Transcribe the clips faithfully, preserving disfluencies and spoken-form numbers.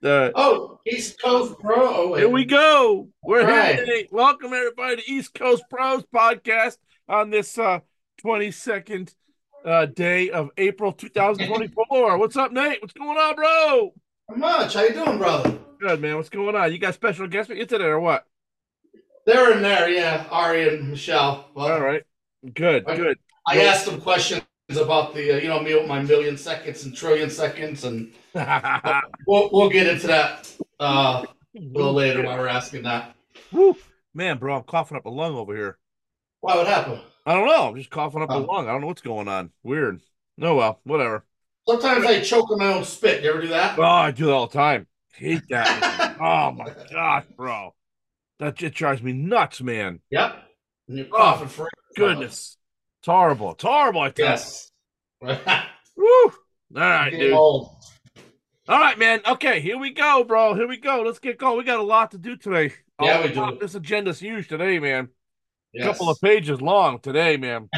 Uh, Oh, East Coast Pro. Oh, here wait. we go. All We're here right. today. Welcome everybody to East Coast Pros podcast on this uh twenty-second uh day of April twenty twenty-four. What's up, Nate? What's going on, bro? How much? How you doing, brother? Good, man. What's going on? You got special guests with you today or what? They're in there, yeah. Ari and Michelle. All Well, right. Good, I, good. I Well, asked them questions about the, uh, you know, me with my million seconds and trillion seconds, and we'll we'll get into that uh, a little later while we're asking that. Woo. Man, bro, I'm coughing up a lung over here. Why would happen? I don't know. I'm just coughing up a Oh. lung. I don't know what's going on. Weird. Oh well, whatever. Sometimes I choke on my own spit. You ever do Oh, that? I do that all the time. Hate that, man. Oh my gosh, bro. That just drives me nuts, man. Yep. And you're Oh, coughing for goodness. It's horrible. It's horrible, I tell Yes. you. Woo. All right, Getting dude. old. All right, man. Okay, here we go, bro. Here we go. Let's get going. We got a lot to do today. Yeah, A we lot. do. This agenda's huge today, man. A couple of Yes. pages long today, man.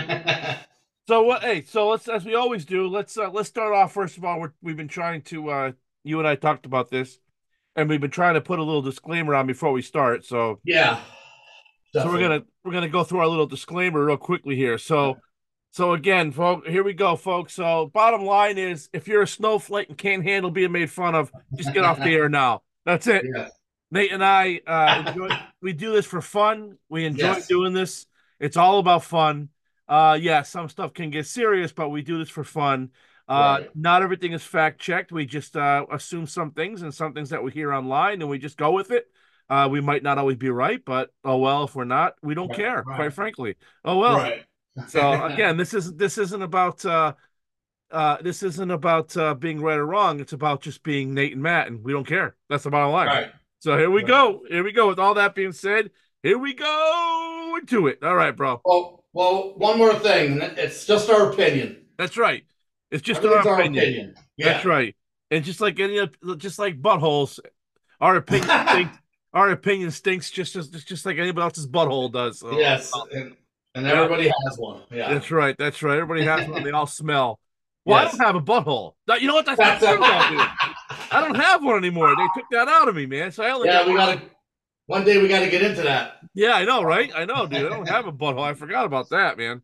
So what? Hey, so let's, as we always do, let's uh, let's start off. First of all, we're, we've been trying to. Uh, you and I talked about this, and we've been trying to put a little disclaimer on before we start. So, Yeah, so we're definitely. gonna we're gonna go through our little disclaimer real quickly here. So, so again, folks, here we go, folks. So, bottom line is, if you're a snowflake and can't handle being made fun of, just get off the air now. That's it. Yes. Nate and I uh, enjoy. We do this for fun. We enjoy Yes. doing this. It's all about fun. Uh, yeah, some stuff can get serious, but we do this for fun. Uh, Right. not everything is fact checked. We just uh, assume some things and some things that we hear online, and we just go with it. Uh, we might not always be right, but oh well. If we're not, we don't Right. care. Right. Quite frankly, oh well. Right. So again, this is this isn't about uh, uh, this isn't about uh, being right or wrong. It's about just being Nate and Matt, and we don't care. That's the bottom line. Right. So here we Right. go. Here we go. With all that being said, here we go into it. All right, bro. Well, well, one more thing. It's just our opinion. That's right. It's just our Everything's our opinion. opinion. That's Yeah. right. And just like any, just like buttholes, our opinion stinks. Our opinion stinks just as just, just like anybody else's butthole does. So, Yes. well, And, and yeah, everybody has one. Yeah. that's right. That's right. Everybody has one. They all smell. Well, I don't Yes. have a butthole. That- You know what? That's not That's true, though, a, dude. I don't have one anymore. They took that out of me, man. So I only yeah. got We one. gotta one day we gotta get into that. Yeah, I know, right? I know, dude. I don't have a butthole. I forgot about that, man.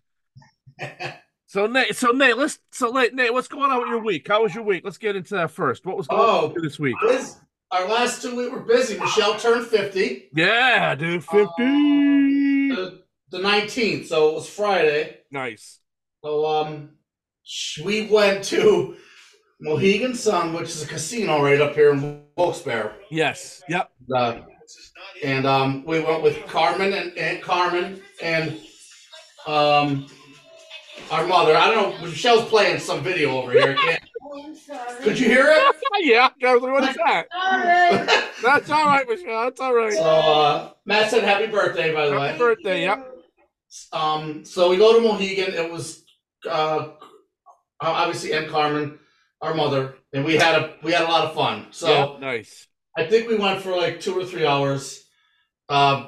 So Nate, so Nate, let's so Nate, Nate, what's going on with your week? How was your week? Let's get into that first. What was going on Oh, this week? this our last two we were busy. Michelle turned fifty. Yeah, dude, Um, fifty. the the nineteenth, so it was Friday. Nice. So um, we went to Mohegan Sun, which is a casino right up here in Wilkes-Barre. Yes. Yep. Uh, and um, we went with Carmen and Aunt Carmen and um, our mother. I don't know. Michelle's playing some video over here. Can't, could you hear it? Yeah. I was like, what is that? so That's all right, Michelle. That's all right. uh, Matt said happy birthday, by the Happy way. birthday. Yep. Um, so we go to Mohegan. It was uh, obviously Aunt Carmen, our mother, and we had a we had a lot of fun. So Yeah, nice. I think we went for like two or three hours. Um,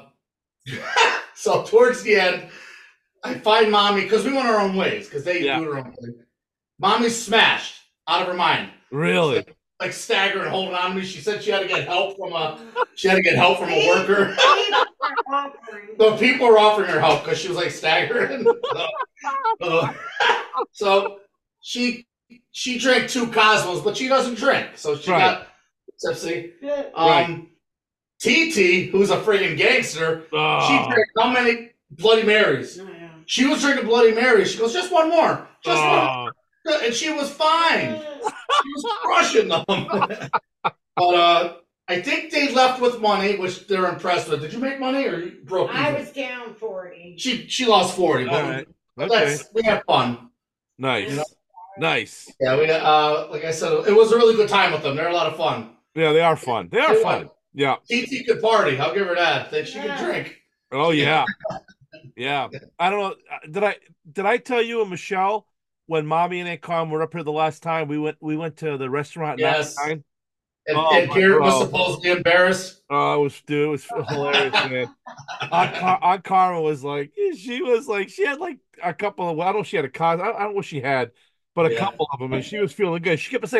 so towards the end, I find mommy because we went our own ways because they Yeah. do their own thing. Mommy's smashed out of her mind, Really? like staggering, holding on to me. She said she had to get help from a she had to get help from a worker. The people were offering her help because she was like staggering. So, uh, so she she drank two Cosmos, but she doesn't drink, so she Right. got tipsy. Right. Um, T T, who's a friggin' gangster, she Oh. drank how many Bloody Marys? She was drinking Bloody Marys. She goes, just one more, just one, Oh. more. And she was fine. She was crushing them. But uh, I think they left with money, which they're impressed with. Did you make money or you broke even? I was down forty. She she lost forty. All But right. but Okay. that's we had fun. Nice. You know? Nice. Yeah, we uh like I said, it was a really good time with them. They're a lot of fun. Yeah, they are fun. They are They fun. were. Yeah. T T could party. I'll give her that. Think she Yeah. could drink. Oh yeah. Yeah. I don't know. Did I did I tell you and Michelle when Mommy and Aunt Carmen were up here the last time we went we went to the restaurant Yes. ninety-nine? And, Oh, and my Garrett was bro. supposedly embarrassed. Oh, it was dude, it was hilarious, man. Aunt, Car- Aunt Carmen was like, she was like, she had like a couple of, well, I don't know if she had a cos, I don't, I don't know what she had, but a Yeah. couple of them, and she was feeling good. She kept saying,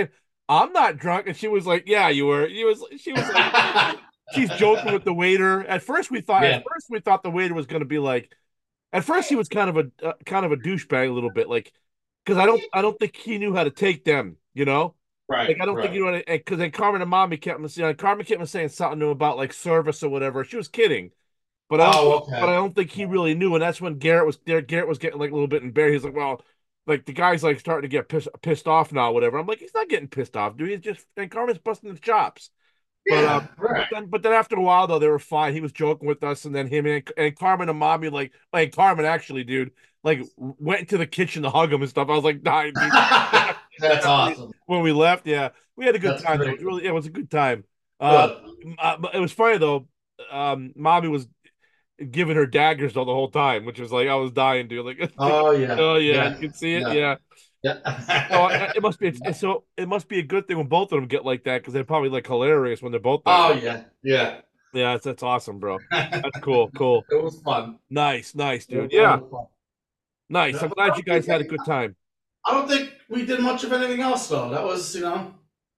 I'm not drunk. And she was like, yeah, you were. She was, she was like, she's joking with the waiter. At first we thought, at Yeah. first we thought the waiter was going to be like, at first he was kind of a, uh, kind of a douchebag a little bit, like, because I don't, I don't think he knew how to take them, you know? Like, Right. I don't think Right. you know, because then Carmen and Mommy kept, you know, Carmen kept on saying something to him about like service or whatever. She was kidding. But I don't think, Oh, but I okay. don't think he really knew, and that's when Garrett was there. Garrett was getting like a little bit embarrassed. He's like, "Well, like the guy's like starting to get pissed pissed off now, whatever." I'm like, "He's not getting pissed off, dude. He's just and Carmen's busting his chops." But uh, Yeah. Right. but then but then after a while though, they were fine. He was joking with us, and then him and, and Carmen and Mommy like like Carmen actually, dude, like went into the kitchen to hug him and stuff. I was like dying, dude. That's awesome. When we left, yeah, we had a good That's time though. It great. was really, yeah, it was a good time. Uh, Good. uh, but it was funny though. Um, Mommy was giving her daggers though the whole time, which was like I was dying, dude. Like, Oh yeah. oh yeah, you Yeah. can see it, Yeah. yeah. So I, Yeah. it must be it's, it's so it must be a good thing when both of them get like that because they're probably like hilarious when they're both that Oh way. yeah. Yeah. Yeah, that's that's awesome, bro. That's It cool, cool, was fun. nice, nice, It was dude. a lot Yeah, of fun. nice. Yeah. I'm I glad you don't think guys had a good time. I don't think we did much of anything else though. That was, you know.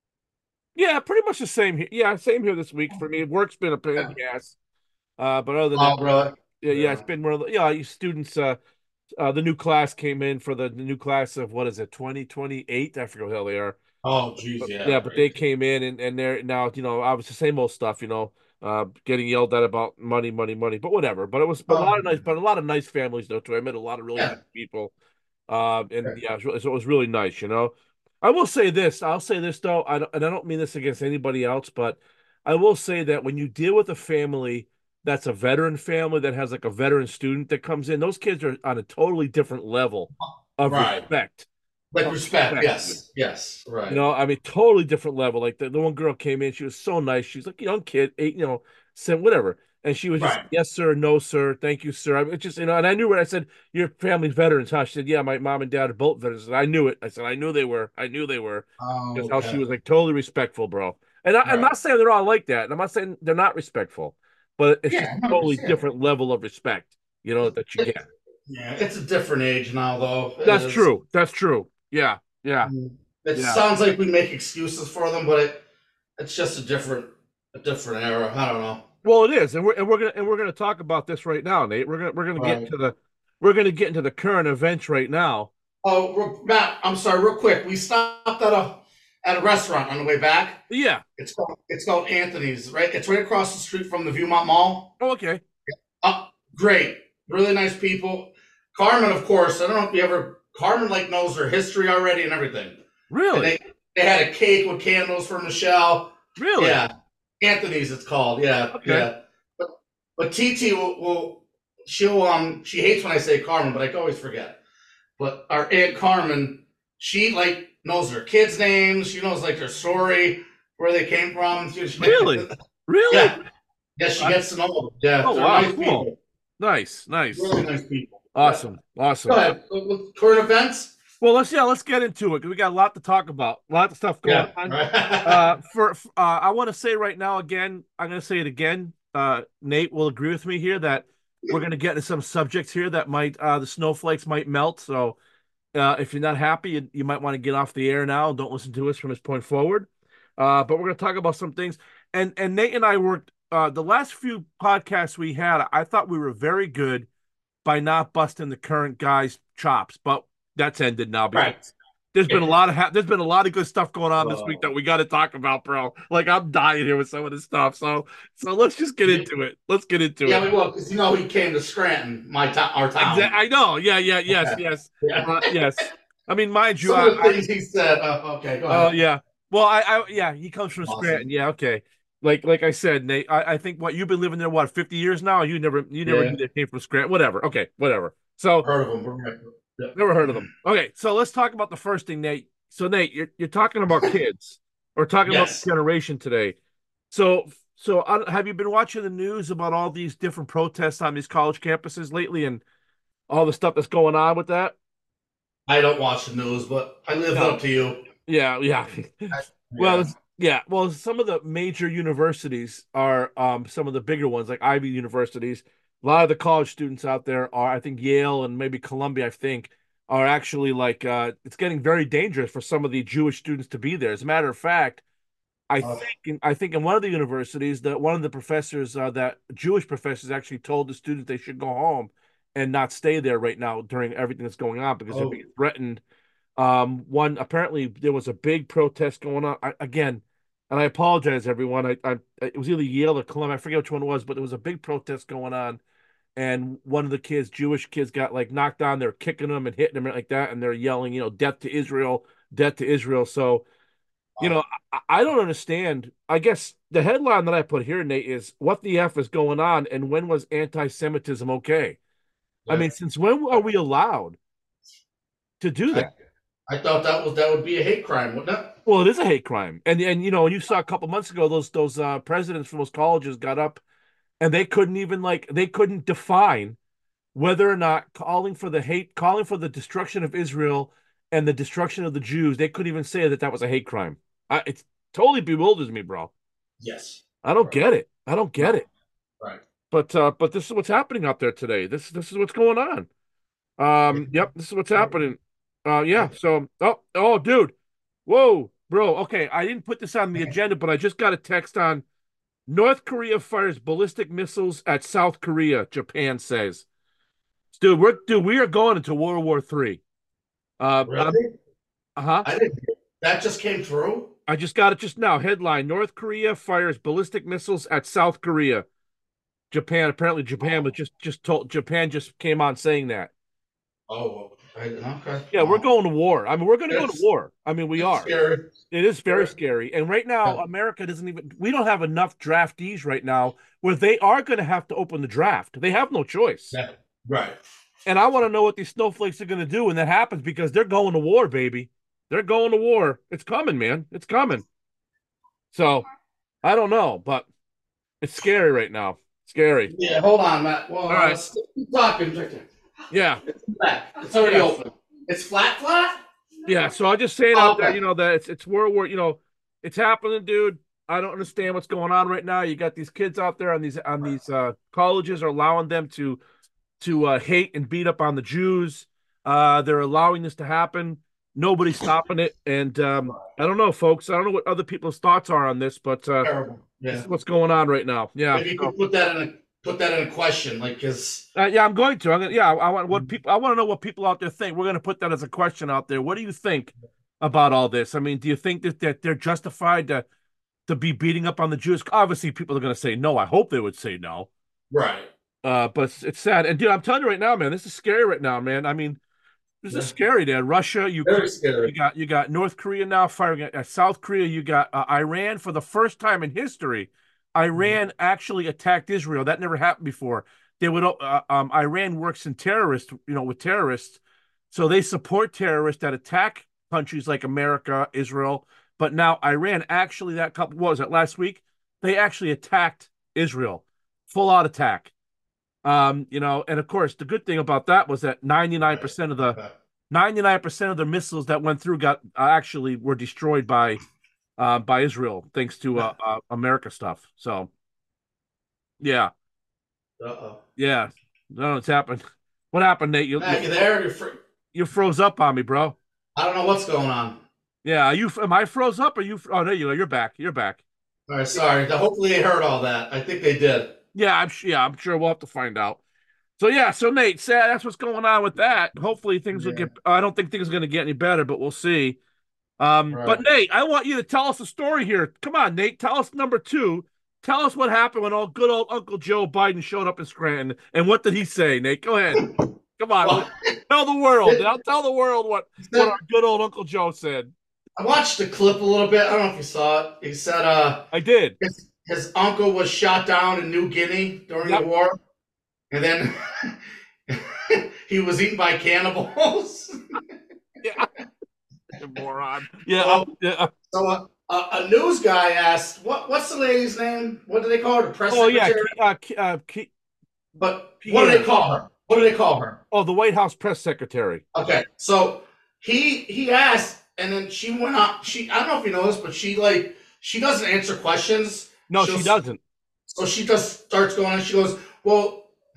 Yeah, pretty much the same here. Yeah, same here this week for me. Work's been a pain in Yeah. the ass. Uh, but other than that, Oh, really? yeah, yeah, it's Yeah. been more. Yeah, you students. Uh, uh, the new class came in for the, the new class of what is it, twenty twenty-eight? I forget what the hell they are. Oh, geez, But yeah, yeah, but they crazy. came in and, and they're now, you know, obviously same old stuff, you know, uh, getting yelled at about money, money, money, but whatever. But it was but a Oh, lot of nice, but a lot of nice families though too. I met a lot of really nice yeah. people. Uh, and Yeah. yeah, it was, really- so it was really nice, you know. I will say this, I'll say this though, I don't, and I don't mean this against anybody else, but I will say that when you deal with a family that's a veteran family that has like a veteran student that comes in, those kids are on a totally different level of Right. respect. Like Of respect. respect, dude. Yes. Yes. You Right. know, I mean, totally different level. Like the, the one girl came in, she was so nice. She's like a young kid, eight, you know, seven, whatever. And she was just, Right. yes, sir, no, sir, thank you, sir. I mean, it's just, you know, and I knew what I said, your family's veterans, huh? She said, yeah, my mom and dad are both veterans. And I knew it. I said, I knew they were. I knew they were. Oh, Just how she okay. was like totally respectful, bro. And I, I'm Right. not saying they're all like that. And I'm not saying they're not respectful, but it's just Yeah. a No, totally understand. different level of respect, you know, that you It, get. yeah. It's a different age now, though. It That's is. true. That's true. Yeah. Yeah. Mm. It Yeah. sounds like we make excuses for them, but it it's just a different a different era. I don't know. Well, it is, and we're and we're gonna and we're gonna talk about this right now, Nate. We're gonna we're gonna get Right. into the we're gonna get into the current events right now. Oh, real- Matt, I'm sorry, real quick. We stopped at a at a restaurant on the way back. Yeah. It's called it's called Anthony's, right? It's right across the street from the Viewmont Mall. Oh, okay. Oh, great, really nice people. Carmen, of course. I don't know if you ever Carmen like knows her history already and everything. And Really? they they had a cake with candles for Michelle. Really? Yeah, Anthony's. It's called. Yeah, Okay. yeah. But but T T will, will she'll um she hates when I say Carmen, but I can always forget. But our aunt Carmen, she like knows their kids' names. She knows like their story, where they came from. She, she- Really? Really? yeah, yeah. She I, gets to know them. Yeah, oh they're wow, nice cool. people. Nice, nice. Really nice people. Yeah. Awesome. Go Awesome. ahead. Current events. Well, let's yeah, let's get into it because we got a lot to talk about. A lot of stuff going Yeah. on. Right. Uh for uh I want to say right now again, I'm gonna say it again. Uh Nate will agree with me here that we're gonna get into some subjects here that might uh the snowflakes might melt. So Uh, if you're not happy, you, you might want to get off the air now. Don't listen to us from this point forward. Uh, but we're going to talk about some things. And and Nate and I worked uh, the last few podcasts we had. I thought we were very good by not busting the current guy's chops, but that's ended now because Right. there's been a Yeah. lot of ha- there's been a lot of good stuff going on this week that Uh, we got to talk about, bro. Like I'm dying here with some of this stuff. So so let's just get yeah, into it. Let's get into yeah, it. we will, because you know he came to Scranton, my town, our Exactly. town. I know. Yeah. Yeah. Yes. Okay. Yes. Yeah. Uh, yes. I mean, mind you, Some I, of the I things he said. Uh, okay, go Oh ahead. yeah. Well, I, I yeah, he comes from Scranton. Awesome. Yeah, okay. Like like I said, Nate, I, I think what you've been living there what fifty years now. You never you never knew Yeah, they came from Scranton. Whatever. Okay, whatever. So heard of him. Right. never heard of Yeah. them. Okay, so let's talk about the first thing, Nate. So Nate, you're you're talking about kids. We're talking about the Yes, generation today. So so uh, have you been watching the news about all these different protests on these college campuses lately and all the stuff that's going on with that? I don't watch the news, but I live No. up to you. Yeah, yeah. Well, Yeah. it's- yeah. Well, some of the major universities are um, some of the bigger ones, like Ivy universities. A lot of the college students out there are, I think, Yale and maybe Columbia, I think, are actually like uh, it's getting very dangerous for some of the Jewish students to be there. As a matter of fact, I Oh, think in, I think in one of the universities that one of the professors uh, that Jewish professors actually told the students they should go home and not stay there right now during everything that's going on because they're oh, being threatened. Um, one apparently there was a big protest going on I, again, and I apologize everyone. I, I it was either Yale or Columbia, I forget which one it was, but there was a big protest going on, and one of the kids, Jewish kids, got like knocked down. They're kicking them and hitting them like that, and they're yelling, you know, "Death to Israel, death to Israel." So you oh, know, I, I don't understand. I guess the headline that I put here, Nate, is what the F is going on and when was anti-Semitism okay? I yeah. mean, since when are we allowed to do I that? I thought that was that would be a hate crime, wouldn't it? Well, it is a hate crime. And and you know, you saw a couple months ago those those uh presidents from those colleges got up and they couldn't even like they couldn't define whether or not calling for the hate, calling for the destruction of Israel and the destruction of the Jews, they couldn't even say that that was a hate crime. I, it totally bewilders me, bro. Yes. I don't Right. get it. I don't get Right. it. Right. But uh, but this is what's happening out there today. This this is what's going on. Um, yep, this is what's happening. Uh, yeah. So, oh, oh, dude, whoa, bro. Okay, I didn't put this on the agenda, but I just got a text on North Korea fires ballistic missiles at South Korea. Japan says, dude, we're dude, we are going into World War Three. Uh, um, Really? uh-huh. I didn't. That just came through. I just got it just now. Headline: North Korea fires ballistic missiles at South Korea. Japan apparently Japan was just just told Japan just came on saying that. Oh, I, okay. Yeah, we're Wow. going to war. I mean, we're going to go to That's war. I mean, we that's are. scary. It is very Scary. scary. And right now, Yeah. America doesn't even, we don't have enough draftees right now where they are going to have to open the draft. They have no choice. Yeah. Right. And I want to know what these snowflakes are going to do when that happens because they're going to war, baby. They're going to war. It's coming, man. It's coming. So I don't know, but it's scary right now. Scary. Yeah. Hold on, Matt. Well, All uh, right. let's keep talking. Right there. Yeah. It's back. It's already Yes. open. It's flat, flat. Yeah. So I'm just saying Oh, out there, okay. you know, that it's it's World War, you know, it's happening, dude. I don't understand what's going on right now. You got these kids out there on these on these uh colleges are allowing them to to uh, hate and beat up on the Jews. Uh they're allowing this to happen. Nobody's stopping it. And um I don't know, folks. I don't know what other people's thoughts are on this, but uh Terrible. this Yeah. is what's going on right now. Yeah. Maybe you So, could put that in a put that in a question, like, because uh, yeah, I'm going to. I'm gonna, yeah, I want what people. I want to know what people out there think. We're going to put that as a question out there. What do you think about all this? I mean, do you think that, that they're justified to to be beating up on the Jews? Obviously, people are going to say no. I hope they would say no. right. Uh, but it's, it's sad. And dude, I'm telling you right now, man, this is scary right now, man. I mean, this is Yeah. scary, man. Russia, Ukraine. Very scary. You got you got North Korea now firing at, at South Korea. You got uh, Iran for the first time in history. Iran actually attacked Israel. That never happened before. They would uh, um, Iran works in terrorists, you know, with terrorists, so they support terrorists that attack countries like America, Israel. But now Iran actually that couple what was it last week? They actually attacked Israel, full out attack. Um, you know, and of course, the good thing about that was that Right. ninety-nine percent of the Okay. ninety-nine percent of the missiles that went through got uh, actually were destroyed by uh, by Israel thanks to uh, uh, America stuff. So yeah, Uh-oh. yeah, no, it's happened. What happened, Nate? You Matt, you you there? You're fr- you froze up on me, bro. I don't know what's going on. Yeah, are you am I froze up? Or you? Oh no, you you're back. You're back. All right, sorry. Hopefully they heard all that. I think they did. Yeah, I'm yeah, I'm sure we'll have to find out. So yeah, so Nate, so that's what's going on with that. Hopefully things will Yeah. get. I don't think things are going to get any better, but we'll see. Um, but Right. Nate, I want you to tell us a story here. Come on, Nate, tell us number two. Tell us what happened when old good old Uncle Joe Biden showed up in Scranton, and what did he say, Nate? Go ahead. Come on, Well, tell the world. I'll tell the world what he what said, our good old Uncle Joe said. I watched the clip a little bit. I don't know if you saw it. He said uh, I did. his, his uncle was shot down in New Guinea during Yep. the war, and then he was eaten by cannibals. Yeah. You moron. Yeah. So, yeah. so a, a, a news guy asked, "What what's the lady's name? What do they call her? The press Oh yeah. secretary? Uh, uh, But what do Pierre. they call her? What do they call her?" Oh, the White House press secretary. Okay, so he he asked, and then she went up. She I don't know if you know this, but she like she doesn't answer questions. No, She'll, she doesn't. So she just starts going, and she goes, "Well,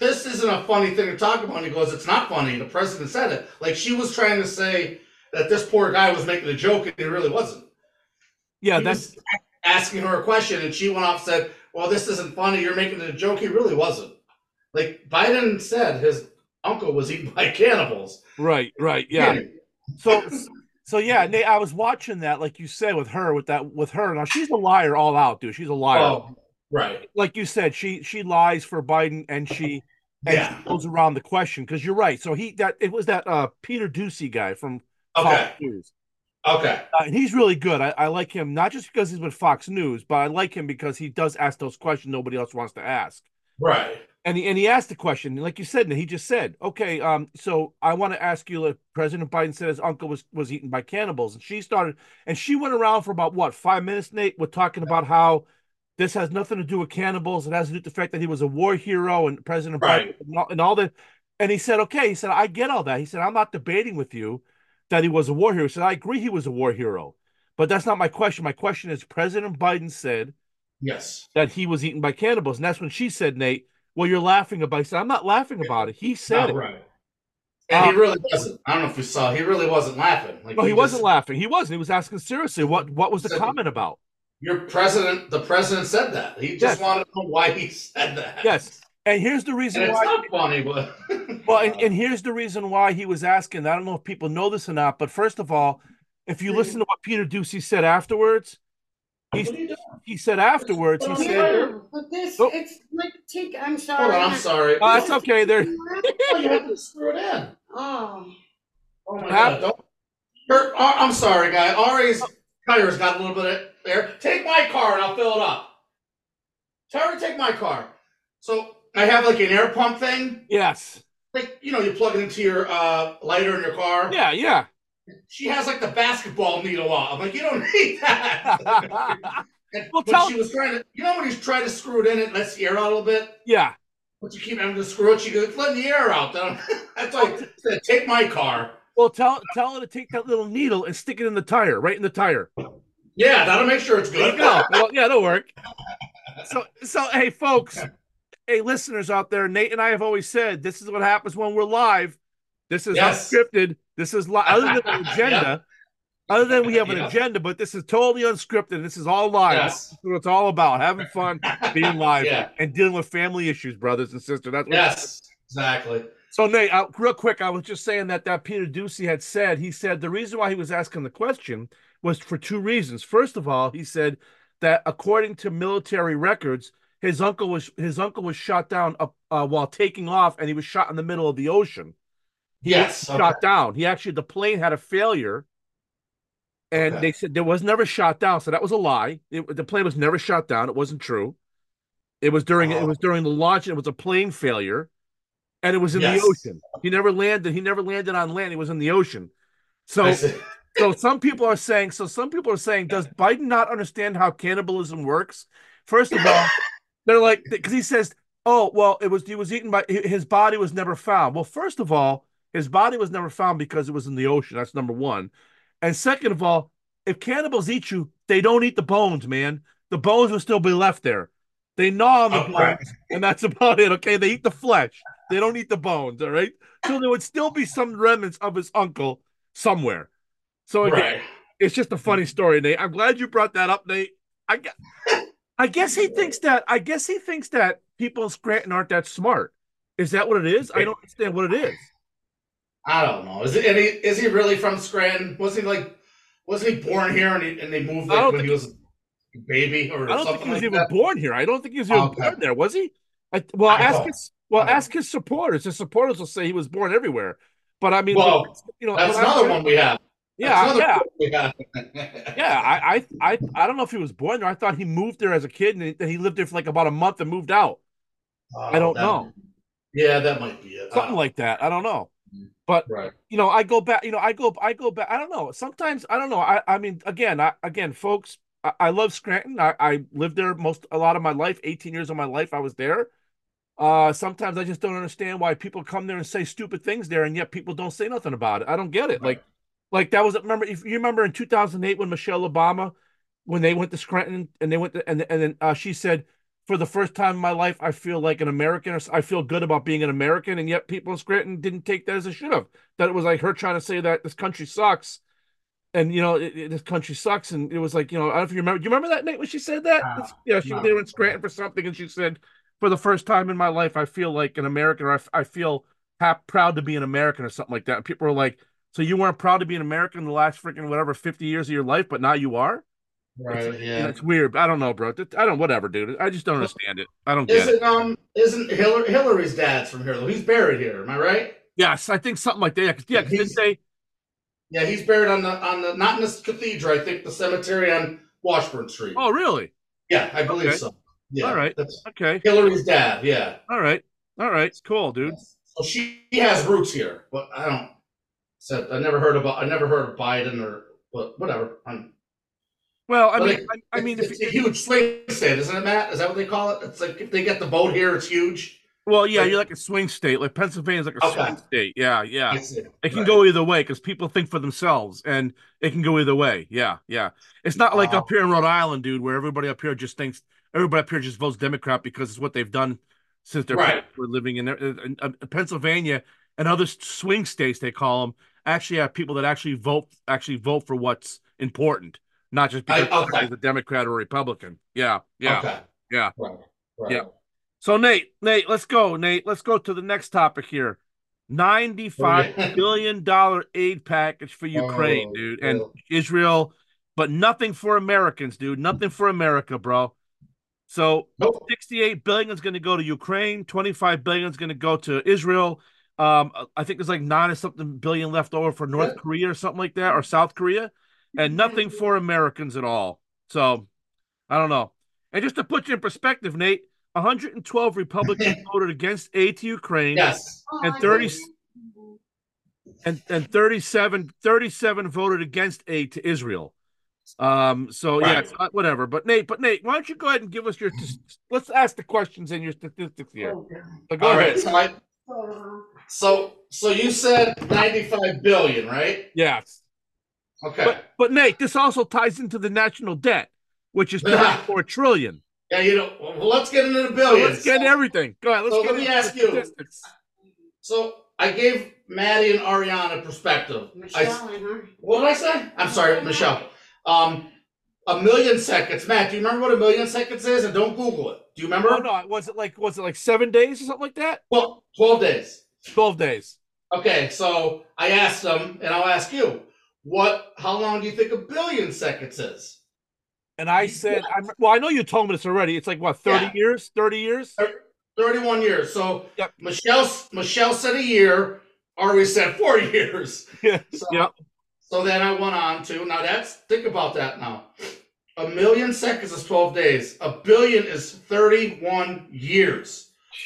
this isn't a funny thing to talk about. And he goes, it's not funny. The president said it. Like she was trying to say that this poor guy was making a joke, and he really wasn't. Yeah, He that's was asking her a question, and she went off and said, well, this isn't funny. You're making a joke. He really wasn't. Like Biden said, his uncle was eaten by cannibals. right, right, yeah. So, so yeah, Nate, I was watching that, like you said, with her, with that, with her. Now she's a liar all out, dude. She's a liar. Oh, right. Like you said, she she lies for Biden, and she and Yeah. she goes around the question because you're right. So he that it was that uh Peter Ducey guy from Fox Okay. News. Okay. Uh, and he's really good. I, I like him not just because he's with Fox News, but I like him because he does ask those questions nobody else wants to ask. Right. And he and he asked the question, like you said, and he just said, "Okay, um, so I want to ask you." Like President Biden said his uncle was was eaten by cannibals, and she started, and she went around for about what five minutes, Nate, with talking about how this has nothing to do with cannibals. It has to do with the fact that he was a war hero and President Right. Biden and all, and all that. And he said, "Okay," he said, "I get all that." He said, "I'm not debating with you that he was a war hero." He said, "I agree he was a war hero, but that's not my question. My question is, President Biden said Yes. that he was eaten by cannibals," and that's when she said, "Nate, well, you're laughing about it." I said, "I'm not laughing about it. He said No, it." right. And Um, he really wasn't. I don't know if you saw. He really wasn't laughing. Like no, he he wasn't just laughing. He wasn't. He was asking seriously. What what was the said, comment about? your president, the president said that. He just Yes, wanted to know why he said that. yes. And here's the And reason it's why. not funny, but Well, and, and here's the reason why he was asking. I don't know if people know this or not, but first of all, if you listen to what Peter Ducey said afterwards, he what are you doing? he said afterwards, he Put on said, fire. Yeah, but this, "Oh, it's like take. I'm Hold sorry. on, I'm sorry. uh, it's okay." There, Oh, you have to screw it in. Oh, Oh my Hap- god! Don't. Her, oh, I'm sorry, guy. Ari's tires got a little bit of air. Take my car and I'll fill it up. Tell her to take my car. So I have like an air pump thing. yes, Like you know, you plug it into your uh, lighter in your car. yeah, yeah. She has like the basketball needle on. I'm like, you don't need that. And Well, when tell- she was trying to, you know, when he's trying to screw it in, it lets the air out a little bit. Yeah. But you keep having to screw it. She goes, letting the air out. That's like, said, take my car. Well, tell tell her to take that little needle and stick it in the tire, right in the tire. Yeah, that'll make sure it's There you good. go. Well, yeah, that'll work. So, so hey, folks, hey, listeners out there, Nate and I have always said this is what happens when we're live. This is Yes. unscripted. This is li- other than an agenda. Other than we have an Yeah. agenda, but this is totally unscripted. This is all live. Yes. This is what it's all about: having fun, being live, Yeah. and dealing with family issues, brothers and sisters. That's what Yes, exactly. So, Nate, I, real quick, I was just saying that that Peter Ducey had said, he said the reason why he was asking the question was for two reasons. First of all, he said that according to military records, his uncle was his uncle was shot down uh, uh, while taking off, and he was shot in the middle of the ocean. He Yes. was shot down. He actually, the plane had a failure, and Okay. they said there was never shot down. So that was a lie. It, the plane was never shot down. It wasn't true. It was during Oh. it was during the launch. And it was a plane failure. And it was in Yes. the ocean. He never landed. He never landed on land. He was in the ocean. So, I see. so some people are saying. So some people are saying, does Biden not understand how cannibalism works? First of all, they're like, because he says, "Oh, well, it was he was eaten by his body was never found." Well, first of all, his body was never found because it was in the ocean. That's number one. And second of all, if cannibals eat you, they don't eat the bones, man. The bones will still be left there. They gnaw on the Oh, bones, right. and that's about it. Okay, they eat the flesh. They don't eat the bones. All right. So there would still be some remnants of his uncle somewhere. So again, Right. it's just a funny story, Nate. I'm glad you brought that up, Nate. I, gu- I guess he thinks that. I guess he thinks that people in Scranton aren't that smart. Is that what it is? I don't understand what it is. I don't know. Is it? And he, is he really from Scranton? Was he like? Wasn't he born here and, he, and they moved I like don't when think- he was a baby or I don't something think he was like even that? born here. I don't think he was even Okay. born there, was he? I, well, I ask don't- his well, I don't- ask his supporters. His supporters will say he was born everywhere. But I mean, Well, but, you know, That's but I- another one we have. Yeah, That's yeah, another one we have. yeah. I, I, I, I don't know if he was born there. I thought he moved there as a kid, and he, and he lived there for like about a month and moved out. I don't Oh, that- know, Yeah, that might be it. something Uh, like that. I don't know. But right. you know, I go back. You know, I go, I go back. I don't know. Sometimes I don't know. I, I mean, again, I, again, folks. I, I love Scranton. I, I lived there most a lot of my life. eighteen years of my life, I was there. Uh, sometimes I just don't understand why people come there and say stupid things there, and yet people don't say nothing about it. I don't get it. Like, like that was remember if you remember in two thousand eight when Michelle Obama, when they went to Scranton and they went to, and and then uh, she said, for the first time in my life, I feel like an American, or I feel good about being an American, and yet people in Scranton didn't take that as a should have. That it was like her trying to say that this country sucks, and you know it, it, this country sucks, and it was like, you know, I don't know if you remember. Do you remember that, Nate, when she said that? Uh, That's, yeah, she they no. were in Scranton for something, and she said, "For the first time in my life, I feel like an American, or I, I feel hap- proud to be an American," or something like that. And people were like, "So you weren't proud to be an American in the last freaking whatever fifty years of your life, but now you are?" It's Right, you know, yeah. it's weird. I don't know, bro. I don't whatever, dude. I just don't understand it. I don't get it. Isn't um isn't Hillary Hillary's dad's from here though? He's buried here, am I right? Yes, I think something like that. Yeah, 'cause, yeah, 'cause didn't He's they? yeah, he's buried on the on the not in this cathedral, I think the cemetery on Washburn Street. Oh, really? Yeah, I believe Okay. so. All Yeah. right. That's Okay. Hillary's dad, yeah. All right. All right. Cool, dude. Yes. So she has roots here, but I don't said I never heard about I never heard of Biden or but whatever. I'm, Well, I but mean, it, I, I mean, if it's a huge swing state, isn't it, Matt? Is that what they call it? It's like if they get the vote here, it's huge. well, yeah, Like, you're like a swing state. Like Pennsylvania's like a okay, swing state. Yeah, yeah. I see. It can Right. go either way because people think for themselves, and it can go either way. Yeah, yeah. It's not like Uh, up here in Rhode Island, dude, where everybody up here just thinks everybody up here just votes Democrat because it's what they've done since their right. parents were living in there. In, in Pennsylvania and other swing states, they call them, actually have people that actually vote actually vote for what's important, not just because I, okay. he's a Democrat or a Republican. Yeah, yeah, Okay. yeah, Right. Right. yeah. So Nate, Nate, let's go, Nate. Let's go to the next topic here. ninety-five Okay. billion dollar aid package for Ukraine, Oh, dude, and oh. Israel, but nothing for Americans, dude. Nothing for America, bro. So Nope. sixty-eight billion is going to go to Ukraine, twenty-five billion is going to go to Israel. Um, I think there's like nine or something billion left over for North Yeah. Korea or something like that, or South Korea, and nothing for Americans at all. So I don't know. And just to put you in perspective, Nate, one hundred twelve Republicans voted against aid to Ukraine, Yes. and thirty and and thirty-seven, thirty-seven voted against aid to Israel. Um, so yeah, Right. it's not- whatever. But Nate, but Nate, why don't you go ahead and give us your? Let's ask the questions and your statistics here. Oh, God. So go All ahead. right. So I Uh, so so you said ninety-five billion, right? Yes, Okay. but but Nate, this also ties into the national debt, which is thirty-four trillion. Yeah, you know. Well, let's get into the So billions. let's get everything. Go ahead. Let's So get let me into ask the you. statistics. So I gave Maddie and Ariana perspective. I, Michelle and her. what did I say? I'm sorry, Michelle. Um, a million seconds. Matt, do you remember what a million seconds is? And don't Google it. Do you remember? Oh no, was it like was it like seven days or something like that? Well, twelve days. Twelve days. Okay, so I asked them, and I'll ask you, what? How long do you think a billion seconds is? And I said, I'm, well, I know you told me this already. It's like what, thirty Yeah. years? Thirty years? Thirty-one years. So Yep. Michelle Michelle said a year. Ari said four years. Yeah. So, Yep. so then I went on to now. That's think about that now. A million seconds is twelve days. A billion is thirty-one years.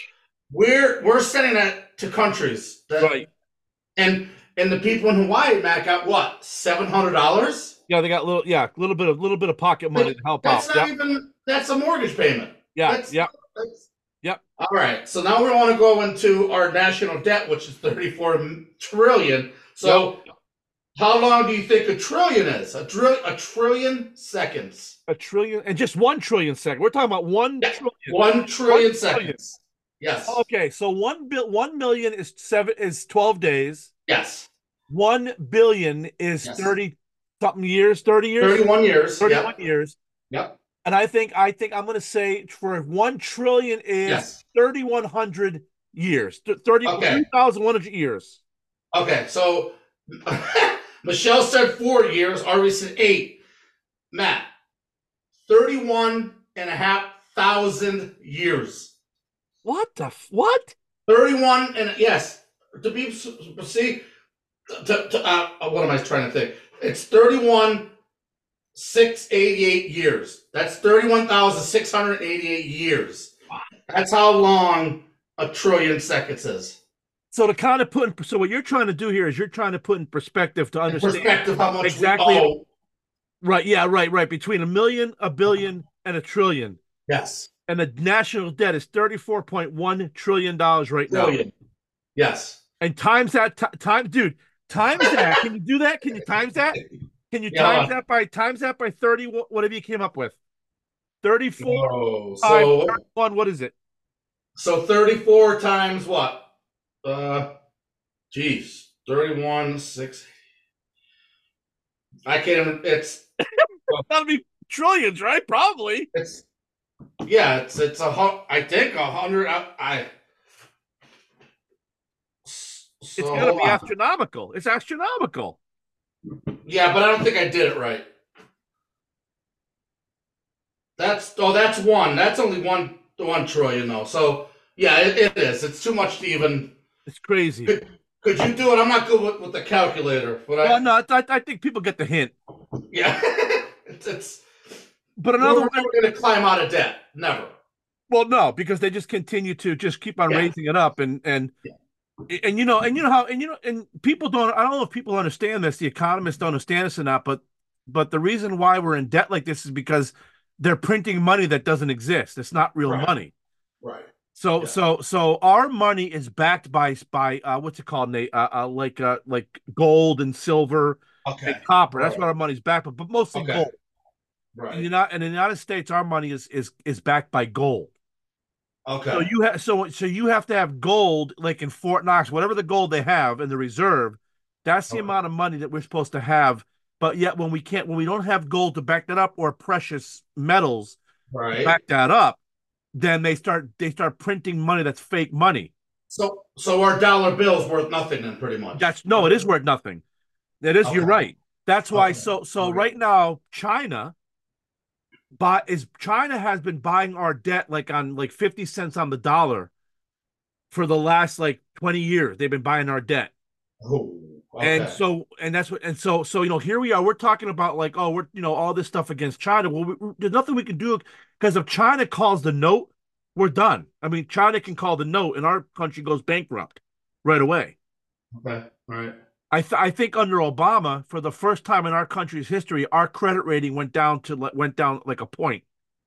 We're we're sending that to countries that Right. and and the people in Hawaii, Matt, got what seven hundred dollars. Yeah, they got a little, yeah, a little bit of little bit of pocket money to help That's out. not Yep. even that's a mortgage payment. Yeah. That's, Yep. that's, Yep. All right. So now we want to go into our national debt, which is thirty-four trillion. So Yep. how long do you think a trillion is? A, tri- a trillion seconds. A trillion and just one trillion second. We're talking about one Yeah. trillion. One trillion One seconds. Yes. Okay, so one bill, one million is seven is twelve days. Yes. One billion is Yes. thirty something years, thirty years, Thirty-one years. thirty-one Yep. years. Yep. And I think I think I'm going to say for one trillion is Yes. thirty-one hundred years, thirty Okay. three thousand one hundred years. Okay. So Michelle said four years. Ari said eight. Matt, thirty-one and a half thousand years. What the f- what? thirty-one and yes, to be see, to, to, uh, what am I trying to think? It's thirty-one six eighty-eight years. That's thirty-one thousand six hundred eighty-eight years. That's how long a trillion seconds is. So to kind of put in, so what you're trying to do here is you're trying to put in perspective to In understand perspective, how much exactly. we owe. Right? Yeah, right, right. Between a million, a billion, and a trillion, Yes, and the national debt is thirty-four point one trillion dollars right now. trillion. Yes. And times that t- time, dude, times that. Can you do that? Can you times that? Can you Yeah, times hold on. that by times that by thirty? Wh- Whatever you came up with. thirty-four Oh, times so one. What is it? so thirty-four times what? Uh, geez, thirty-one six. I can't. Even, it's That'll be trillions, right? Probably. it's yeah. It's it's a hu- I think a hundred. I, I It's so got to hold be on. astronomical. It's astronomical. Yeah, but I don't think I did it right. That's oh, that's one. That's only one one trillion though. So yeah, it, it is. It's too much to even. It's crazy. Could, could you do it? I'm not good with, with the calculator, but I Well, no, I, I think people get the hint. yeah, it's it's. But We're another never way, going to climb out of debt. Never. well, no, because they just continue to just keep on Yeah. raising it up, and and Yeah. and you know, and you know how, and you know, and people don't. I don't know if people understand this. The economists don't understand this or not, but but the reason why we're in debt like this is because they're printing money that doesn't exist. It's not real Right. money. Right. So Yeah. so so our money is backed by by uh, what's it called, Nate? Uh, uh, like uh, like gold and silver Okay. and copper. That's Right. what our money's backed by, but mostly Okay. gold. In Right. the United, in the United States, our money is is is backed by gold. Okay. So you have so so you have to have gold, like in Fort Knox, whatever the gold they have in the reserve. That's the Okay. amount of money that we're supposed to have. But yet, when we can't, when we don't have gold to back that up, or precious metals to Right. back that up, then they start they start printing money that's fake money. So so our dollar bill's worth nothing then, pretty much. That's no, it is worth nothing. It is. Okay. You're right. That's why. Okay. So so Okay. right now, China but is China has been buying our debt like on like fifty cents on the dollar for the last like twenty years. They've been buying our debt. Oh. Okay. And so, and that's what, and so, so, you know, here we are, we're talking about like, oh, we're, you know, all this stuff against China. Well, we, we, there's nothing we can do because if China calls the note, we're done. I mean, China can call the note and our country goes bankrupt right away. Okay. Right. I, th- I think under Obama, for the first time in our country's history, our credit rating went down to went down like a point.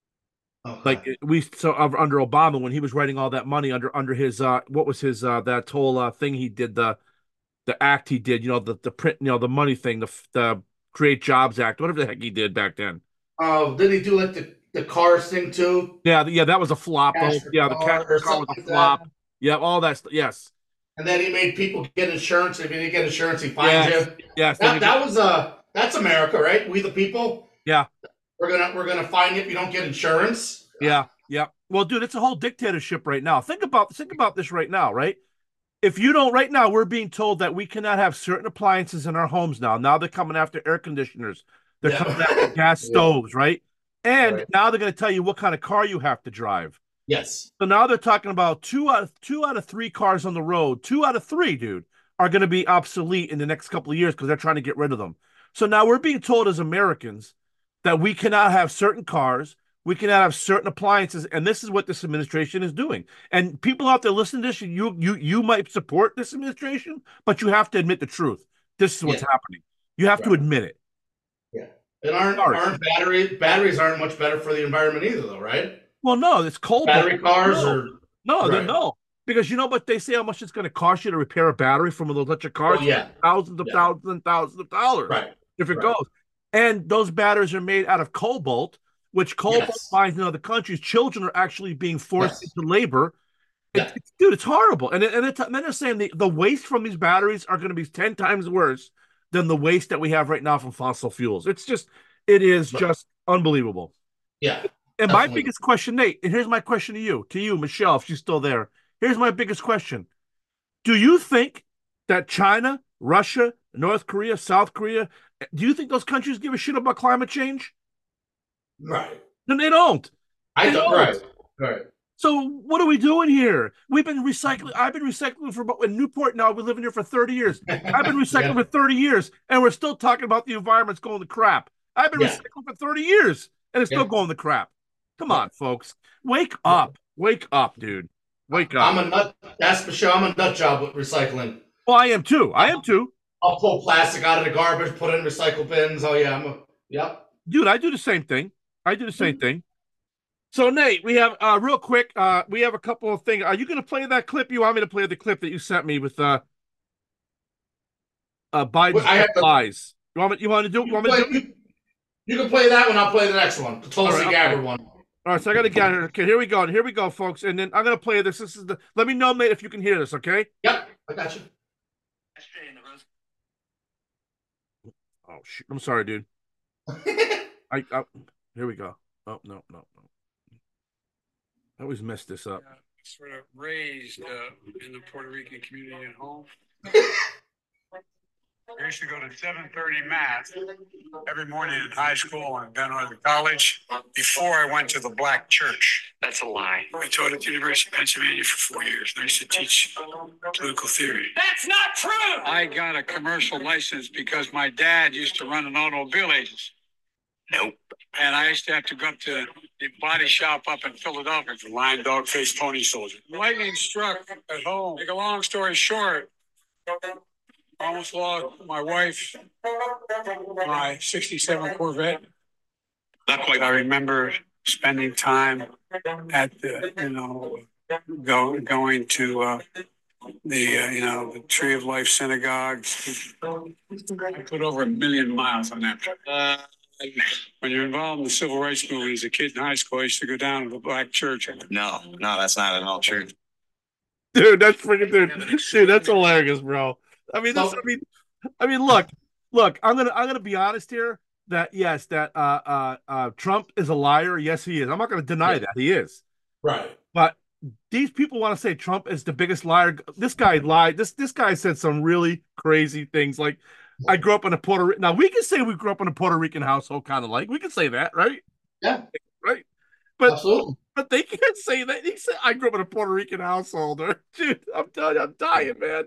Okay. Like we so under Obama when he was writing all that money under under his uh what was his uh that whole uh, thing he did the the act he did you know the the print you know the money thing the the Create Jobs Act whatever the heck he did back then. Oh, did he do like the the cars thing too? Yeah, yeah, that was a flop. Cash Oh, for yeah, the car cash or car was something a like flop. that. Yeah, all that stuff. Yes. And then he made people get insurance. If you didn't get insurance, he finds Yes. you. Yes. That, that was uh that's America, right? We the people. Yeah. We're gonna we're gonna fine you if you don't get insurance. Yeah. Yeah. Well, dude, it's a whole dictatorship right now. Think about think about this right now, right? If you don't, right now, we're being told that we cannot have certain appliances in our homes now. Now they're coming after air conditioners. They're Yeah. coming after gas Yeah. stoves, right? And Right. now they're going to tell you what kind of car you have to drive. Yes. So now they're talking about two out of two out of three cars on the road, two out of three, dude, are going to be obsolete in the next couple of years because they're trying to get rid of them. So now we're being told as Americans that we cannot have certain cars, we cannot have certain appliances, and this is what this administration is doing. And people out there listening to this, you you you might support this administration, but you have to admit the truth. This is what's Yeah. happening. You have to Right. admit it. Yeah. And aren't Sorry. aren't battery batteries aren't much better for the environment either, though, right? Well, no, it's cold. Battery cars no. or No, they Right. no. Because you know what they say how much it's going to cost you to repair a battery from those electric cars? Oh, yeah. Thousands of Yeah. thousands and thousands of dollars. right. If it Right. goes. And those batteries are made out of cobalt, which cobalt Yes. finds in other countries. Children are actually being forced Yes. into labor. It- Yeah. it's, dude, it's horrible. And, it, and, it's, and then they're saying the, the waste from these batteries are going to be ten times worse than the waste that we have right now from fossil fuels. It's just, it is Right. just unbelievable. Yeah. And my Definitely. biggest question, Nate, and here's my question to you, to you, Michelle, if she's still there. Here's my biggest question. Do you think that China, Russia, North Korea, South Korea, do you think those countries give a shit about climate change? Right. Then they don't. I They don't. don't. Right. Right. So what are we doing here? We've been recycling. I've been recycling for about in Newport now. We've been living here for thirty years. I've been recycling Yeah. for thirty years, and we're still talking about the environment's going to crap. I've been Yeah. recycling for thirty years, and it's still Yeah. going to crap. Come Yeah. on, folks. Wake up. Wake up, dude. Wake up. I'm a nut. That's Michelle. I'm a nut job with recycling. Well, I am too. I am too. I'll pull plastic out of the garbage, put it in recycle bins. Oh yeah, I'm a yep. Dude, I do the same thing. I do the same thing. So, Nate, we have uh real quick, uh, we have a couple of things. Are you gonna play that clip? You want me to play the clip that you sent me with uh uh Biden's I have to- lies? You want me you want to do You you want can, me play, to do it? you, you can play that one. I'll play the next one, the Tulsi All right, Gabbard okay. one. All right, so I got to get it. Okay, here we go. Here we go, folks. And then I'm gonna play this. This is the. Let me know, mate, if you can hear this. Okay. Yep, I got you. Oh shit! I'm sorry, dude. I, I here we go. Oh no, no, no. I always mess this up. Uh, sort of raised uh, in the Puerto Rican community at home. I used to go to seven thirty mass every morning in high school and then I went to college before I went to the black church. That's a lie. I taught at the University of Pennsylvania for four years. I used to teach political theory. That's not true. I got a commercial license because my dad used to run an automobile agency. Nope. And I used to have to go up to the body shop up in Philadelphia for Lion Dog Faced Pony Soldier. Lightning struck at home. Make a long story short, almost lost my wife, my sixty-seven Corvette. Not quite. I remember spending time at the, you know, go, going to uh, the, uh, you know, the Tree of Life Synagogue. I put over a million miles on that trip. Uh, when you're involved in the civil rights movement as a kid in high school, I used to go down to the black church. No, no, that's not at all true. Dude, that's freaking dude. Dude, that's hilarious, bro. I mean, this, I mean, I mean, look, look. I'm gonna, I'm gonna be honest here. That yes, that uh, uh, uh, Trump is a liar. Yes, he is. I'm not gonna deny Yeah. that he is. Right. But these people want to say Trump is the biggest liar. This guy lied. This this guy said some really crazy things. Like, I grew up in a Puerto Rican. Now we can say we grew up in a Puerto Rican household, kind of like we can say that, right? Yeah. Right. But Absolutely. but they can't say that. He said I grew up in a Puerto Rican household. Dude, I'm telling you, I'm dying, man.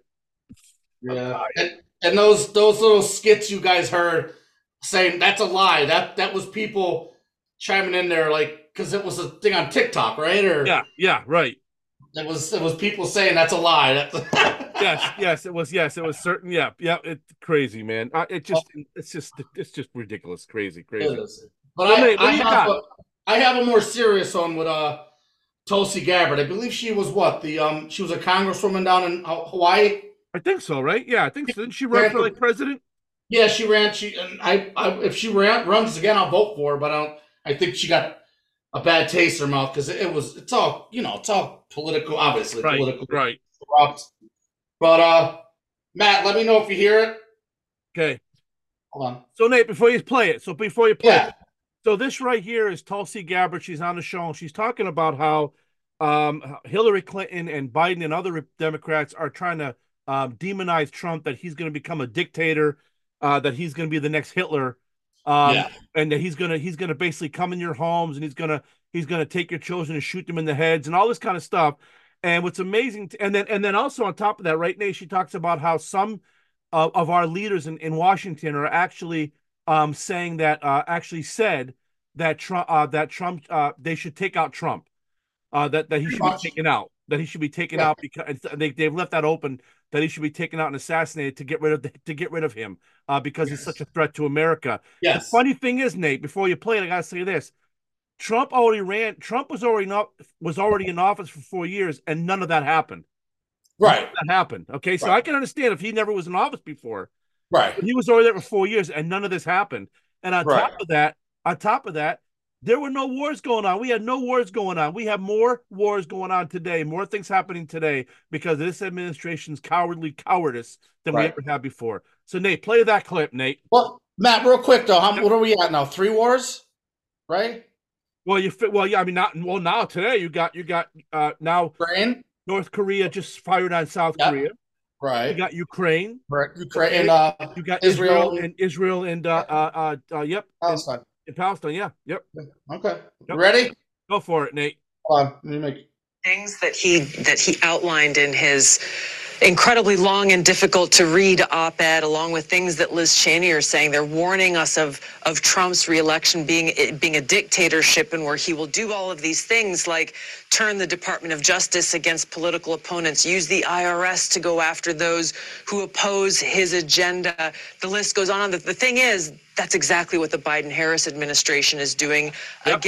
Yeah. And, and those those little skits you guys heard saying that's a lie. That that was people chiming in there like because it was a thing on TikTok, right? Or Yeah, yeah, right. it was it was people saying that's a lie. That's Yes, yes, it was. Yes, it was certain. Yeah, yeah. It's crazy, man. Uh, it just, it's just, it's just ridiculous, crazy, crazy. It is. But Well, I, Nate, what I do you have got? a, I have a more serious one with uh Tulsi Gabbard. I believe she was what the um she was a congresswoman down in Ha- Hawaii. I think so, right? Yeah, I think so. Didn't she run for like president? Yeah, she ran. She and I, I if she ran, runs again, I'll vote for her. But I don't. I think she got a bad taste in her mouth because it, it was. It's all you know. It's all political, obviously Right, political. right. Corrupt. But uh, Matt, let me know if you hear it. Okay. Hold on. So Nate, before you play it, so before you play Yeah. it, so this right here is Tulsi Gabbard. She's on the show and she's talking about how um, Hillary Clinton and Biden and other Democrats are trying to um, demonize Trump, that he's going to become a dictator, uh, that he's going to be the next Hitler, um, Yeah. and that he's gonna he's gonna basically come in your homes and he's gonna he's gonna take your children and shoot them in the heads and all this kind of stuff. And what's amazing, t- and then and then also on top of that, right, Nate, she talks about how some uh, of our leaders in, in Washington are actually um, saying that uh, actually said that Trump uh, that Trump uh, they should take out Trump, uh, that that he should be Much. taken out, that he should be taken Yeah. out because they they've left that open, that he should be taken out and assassinated to get rid of the, to get rid of him uh, because he's Yes. such a threat to America. Yes. The funny thing is, Nate, before you play it, I gotta say this: Trump already ran. Trump was already not was already in office for four years, and none of that happened. Right. That happened. Okay, so Right. I can understand if he never was in office before. Right. He was already there for four years, and none of this happened. And on Right. top of that, on top of that, there were no wars going on. We had no wars going on. We have more wars going on today, more things happening today because of this administration's cowardly cowardice than we Right. ever had before. So, Nate, play that clip, Nate. Well, Matt, real quick though, how, what are we at now? Three wars, right? Well, you fit. Well, yeah. I mean, not well now. Today, you got you got uh now Ukraine, North Korea just fired on South Yep. Korea. You right? got Ukraine. Right. Ukraine and uh, You got Israel. Israel and Israel and uh uh uh, uh yep, and, Palestine. and Palestine. Yeah, yep. Okay. Yep. Ready? Go for it, Nate. Hold on. Let me make. Things that he that he outlined in his incredibly long and difficult to read op-ed, along with things that Liz Cheney are saying. They're warning us of of Trump's reelection being being a dictatorship, and where he will do all of these things like turn the Department of Justice against political opponents, use the I R S to go after those who oppose his agenda. The list goes on. The, the thing is, that's exactly what the Biden-Harris administration is doing Yep. against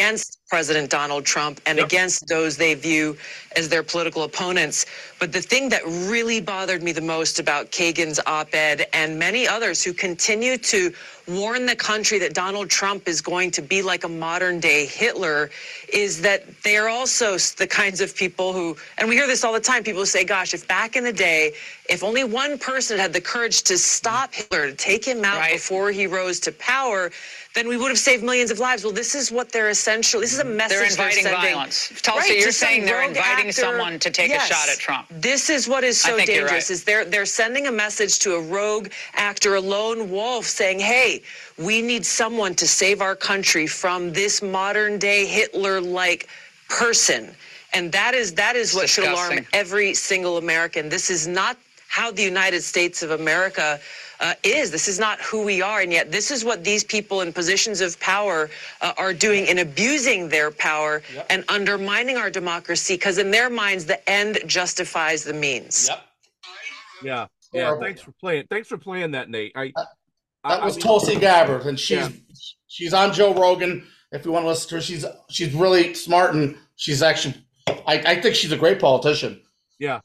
President Donald Trump and Yep. against those they view as their political opponents. But the thing that really bothered me the most about Kagan's op-ed and many others who continue to warn the country that Donald Trump is going to be like a modern day Hitler is that they are also the kinds of people who, and we hear this all the time, people say, gosh, if back in the day, if only one person had the courage to stop Hitler, to take him out Right. before he rose to power, then we would have saved millions of lives. Well, this is what they're essentially, this is a message They're inviting sending. violence. Tulsi, Right, you're to some saying they're rogue inviting actor. someone to take Yes. a shot at Trump. This is what is I so think you're dangerous, right. is they're they're sending a message to a rogue actor, a lone wolf, saying, hey, we need someone to save our country from this modern day Hitler-like person. And that is that is It's what should alarm disgusting. every single American. This is not how the United States of America uh, is. This is not who we are. And yet this is what these people in positions of power uh, are doing in abusing their power Yep. and undermining our democracy, because in their minds, the end justifies the means. Yep. Yeah, yeah. Horrible. Thanks for playing. Thanks for playing that, Nate. I That I- was I mean- Tulsi Gabbard, and she's Yeah. she's on Joe Rogan. If you want to listen to her, she's she's really smart, and she's actually I, I think she's a great politician. Yeah,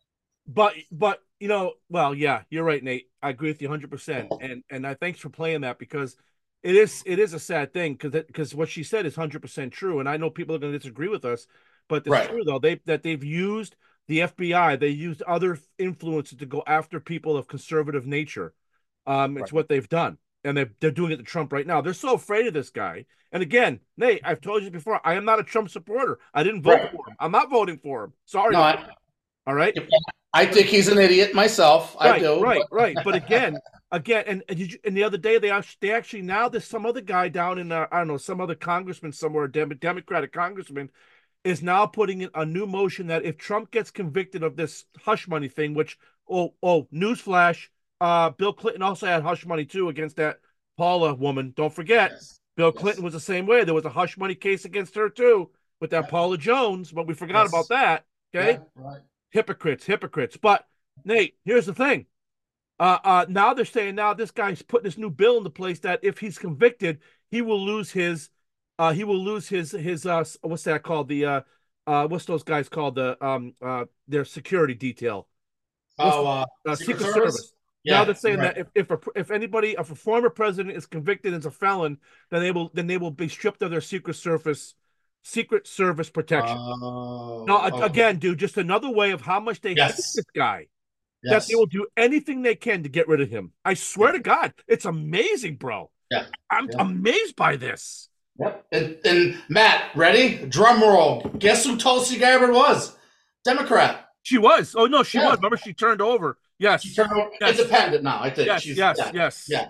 but but you know, well, yeah, you're right, Nate. I agree with you one hundred percent. And and I thanks for playing that, because it is it is a sad thing, because because what she said is one hundred percent true, and I know people are going to disagree with us, but it's Right. true though. They that they've used the F B I, they used other influences to go after people of conservative nature. Um, it's Right. what they've done, and they they're doing it to Trump right now. They're so afraid of this guy. And again, Nate, I've told you before, I am not a Trump supporter. I didn't vote Right. for him. I'm not voting for him. Sorry. No, I, All right. I think he's an idiot myself. I Right, do. right, but- right. But again, again, and and, did you, and the other day they actually, they actually now there's some other guy down in uh, I don't know, some other congressman somewhere, Dem- Democratic congressman, is now putting in a new motion that if Trump gets convicted of this hush money thing, which oh oh newsflash, uh, Bill Clinton also had hush money too against that Paula woman. Don't forget, Yes. Bill Yes. Clinton was the same way. There was a hush money case against her too with that Yeah. Paula Jones, but we forgot Yes. about that. Okay. Yeah, right. Hypocrites, hypocrites. But Nate, here's the thing. Uh, uh, now they're saying now this guy's putting this new bill into place that if he's convicted, he will lose his, uh, he will lose his his uh, what's that called? The uh, uh, what's those guys called? The um, uh, their security detail, What's Oh, uh, uh, Secret Secret Service? Service. yeah, Now they're saying right. that if if a, if anybody, if a former president is convicted as a felon, then they will then they will be stripped of their Secret Service, Secret Service protection. Oh, No, a- okay. again, dude, just another way of how much they hate Yes. this guy. That Yes. they will do anything they can to get rid of him. I swear to God, it's amazing, bro. Yeah. I'm Yeah. amazed by this. Yep. And, and Matt, ready? Drum roll. Guess who Tulsi Gabbard was? Democrat. She was. Oh no, she Yeah. was. Remember, she turned over. Yes. She turned over Yes. independent now, I think. Yes. She's, yes. yeah. Yes. Yeah.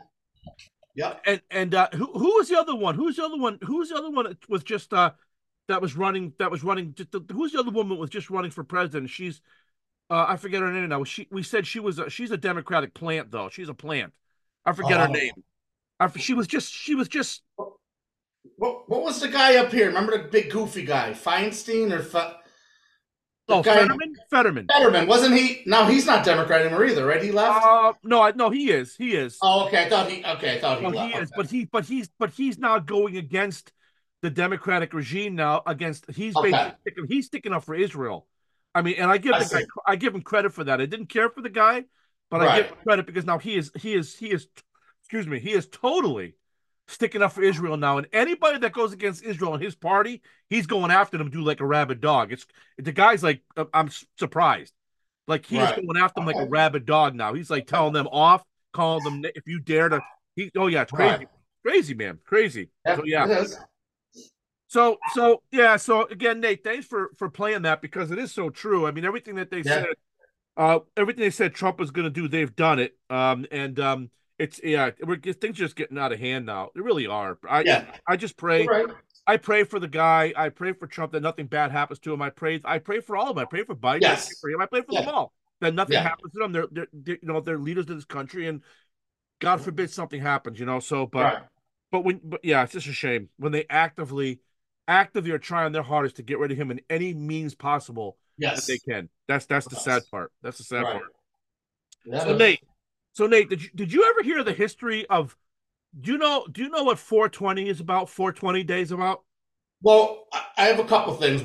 Yep. And and uh, who who was the other one? Who's the other one? Who's the other one that was just uh that was running that was running? Just, who's the other woman that was just running for president? She's uh I forget her name now. She we said she was a, she's a Democratic plant though. She's a plant. I forget her Oh. name. I, she was just she was just What, what was the guy up here? Remember the big goofy guy? Feinstein or Fe- the oh guy- Fetterman Fetterman. Fetterman, wasn't he? No, he's not Democrat anymore either, right? He left? Uh, no, I no, he is. He is. oh, okay. I thought he okay, I thought he No, left. he is. Okay. But he, but he's, but he's now going against the Democratic regime now. Against he's Okay. basically sticking, he's sticking up for Israel. I mean, and I give I the guy, see. I give him credit for that. I didn't care for the guy, but I Right. give him credit because now he is, he is, he is, excuse me, he is totally sticking up for Israel now. And anybody that goes against Israel and his party, he's going after them, do like a rabid dog. It's the guy's like, uh, I'm surprised. Like he is Right. going after them like a Okay. rabid dog now. He's like telling them off, calling them if you dare to. He, oh yeah, it's crazy, Right. crazy man, crazy. Yeah, So yeah, it is. so so yeah, so again, Nate, thanks for for playing that because it is so true. I mean, everything that they Yeah. said, uh, everything they said Trump was going to do, they've done it. Um, and um, it's yeah, we're things are just getting out of hand now. They really are. I Yeah. I just pray. You're right. I pray for the guy. I pray for Trump that nothing bad happens to him. I pray. I pray for all of them. I pray for Biden. I Yes. pray for him. I pray for them Yeah. all. That nothing Yeah. happens to them. They're, they're, they're, you know, they're leaders of this country, and God forbid something happens. You know. So, but, Right. but when, but yeah, it's just a shame when they actively, actively are trying their hardest to get rid of him in any means possible Yes. that they can. That's that's the sad part. That's the sad Right. part. That So is- Nate, so Nate, did you did you ever hear the history of? Do you know? Do you know what four twenty is about? four twenty days about? Well, I I have a couple things.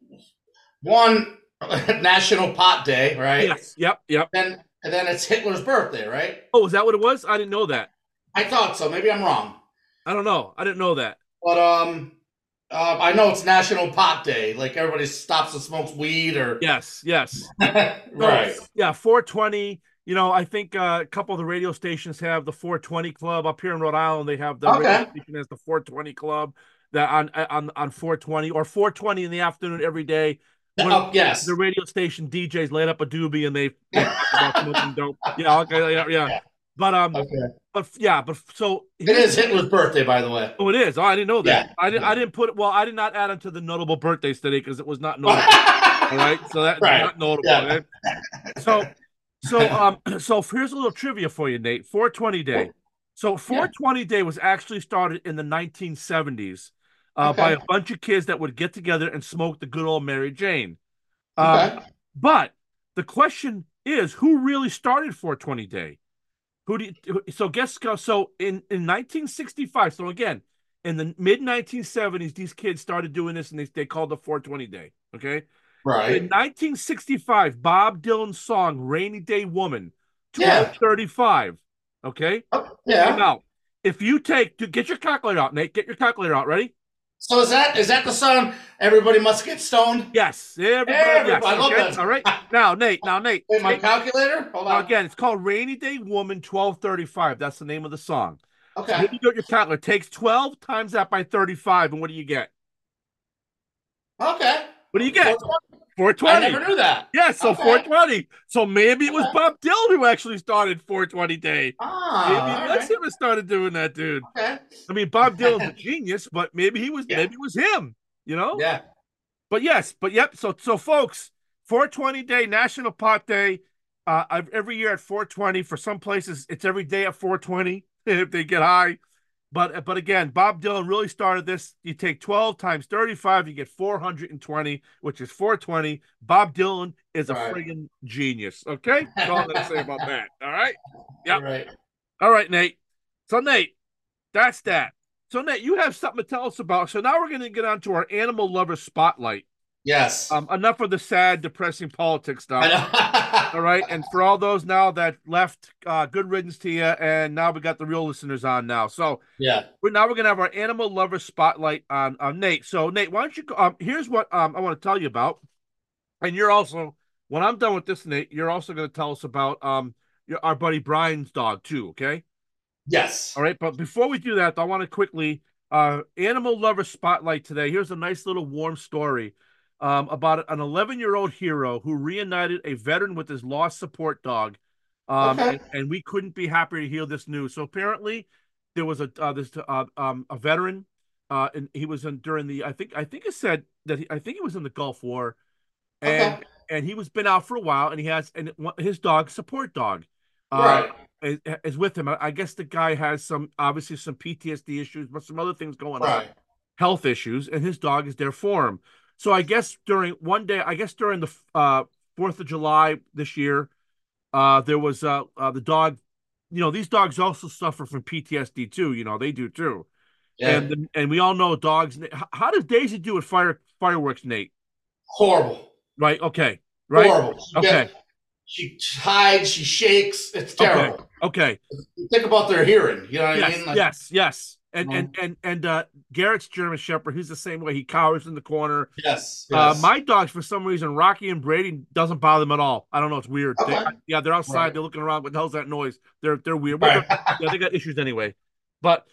One, National Pot Day, right? Yes. Yep. Yep. Then and then it's Hitler's birthday, right? Oh, is that what it was? I didn't know that. I thought so. Maybe I'm wrong. I don't know. I didn't know that. But um, uh, I know it's National Pot Day. Like everybody stops and smokes weed, or Yes. Yes. right? So, yeah. four twenty. You know, I think uh, a couple of the radio stations have the four twenty Club up here in Rhode Island. They have the Okay. radio station has the four twenty Club that on on on four twenty or four twenty in the afternoon every day. When Oh, yes. the radio station D Js light up a doobie and they, they talk about smoking dope. Yeah. Okay. Yeah. Yeah. But um. Okay. But yeah. But so It is Hitler's birthday, by the way. Oh, it is. Oh, I didn't know that. Yeah. I didn't. Yeah. I didn't put it. Well, I did not add them to the notable birthdays today because it was not notable. All right. So that's Right. not notable. Yeah. Right? So, so um, so here's a little trivia for you, Nate. four twenty Day. So four twenty Day was actually started in the nineteen seventies uh, Okay. by a bunch of kids that would get together and smoke the good old Mary Jane. Um, Okay. But the question is, who really started four twenty Day? Who do you, so guess so in in nineteen sixty-five. So again, in the mid nineteen seventies, these kids started doing this, and they they called the four twenty Day. Okay. Right. In nineteen sixty-five, Bob Dylan's song "Rainy Day Woman," Yeah. twelve thirty-five. Okay. Oh, yeah. Now, if you take, get your calculator out, Nate. Get your calculator out. Ready? So is that is that the song? Everybody must get stoned. Yes. Everybody. Everybody, Yes. I love Okay? that. All right. Now, Nate. Now, Nate. Wait, my take- calculator. Hold now on. again, it's called "Rainy Day Woman," twelve thirty-five. That's the name of the song. So Okay. here you go. Your calculator takes twelve times that by thirty-five, and what do you get? Okay. What do you get? four I twenty. never knew that. Yeah, so Okay. four twenty. So maybe it was Okay. Bob Dylan who actually started four twenty Day. Ah. Maybe all that's right. him who started doing that, dude. Okay. I mean, Bob Dylan's a genius, but maybe he was Yeah. maybe it was him, you know? Yeah. But yes, but yep. So so folks, four twenty Day, National Pot Day. Uh, I've, every year at four twenty. For some places, it's every day at four twenty if they get high. But but again, Bob Dylan really started this. You take twelve times thirty-five, you get four hundred twenty, which is four twenty. Bob Dylan is a Right. friggin' genius. Okay, that's all I'm gonna say about that. All right, Yep. All right. all right, Nate. So Nate, that's that. So Nate, you have something to tell us about. So now we're gonna get on to our animal lover spotlight. Yes. Um, enough of the sad, depressing politics stuff. I know. All right, and for all those now that left, uh, good riddance to you. And now we got the real listeners on now. So Yeah. we're now we're gonna have our animal lover spotlight on on Nate. So Nate, why don't you? go- Um, here's what um I want to tell you about, and you're also when I'm done with this, Nate, you're also gonna tell us about um your our buddy Brian's dog too. Okay. Yes. All right, but before we do that, I want to quickly uh animal lover spotlight today. Here's a nice little warm story um about an eleven-year-old hero who reunited a veteran with his lost support dog. Um Okay. and, and we couldn't be happier to hear this news. So apparently there was a uh, this uh, um a veteran uh and he was in during the I think I think it said that he, I think he was in the Gulf War and Okay. and he was been out for a while and he has and his dog support dog uh, Right. is, is with him. I I guess the guy has some obviously some P T S D issues, but some other things going on, Right. health issues, and his dog is there for him. So I guess during one day, I guess during the uh, Fourth of July this year, uh, there was uh, uh, the dog. You know, these dogs also suffer from P T S D too. You know, they do too. Yeah. And the, and we all know dogs. h- How does Daisy do with fire fireworks, Nate? Horrible. Right? Okay. Right. Horrible. She Okay. gets- She hides. She shakes. It's terrible. Okay. Think about their hearing. You know what I Yes. mean? Like, Yes. Yes. And Mhm. and and and uh, Garrett's German Shepherd. He's the same way. He cowers in the corner. Yes. Uh, yes. my dogs, for some reason, Rocky and Brady doesn't bother them at all. I don't know. It's weird. They- Okay. yeah, they're outside. Right. They're looking around. What the hell's that noise? They're they're weird. Well, Right. they're- yeah, they got issues anyway. But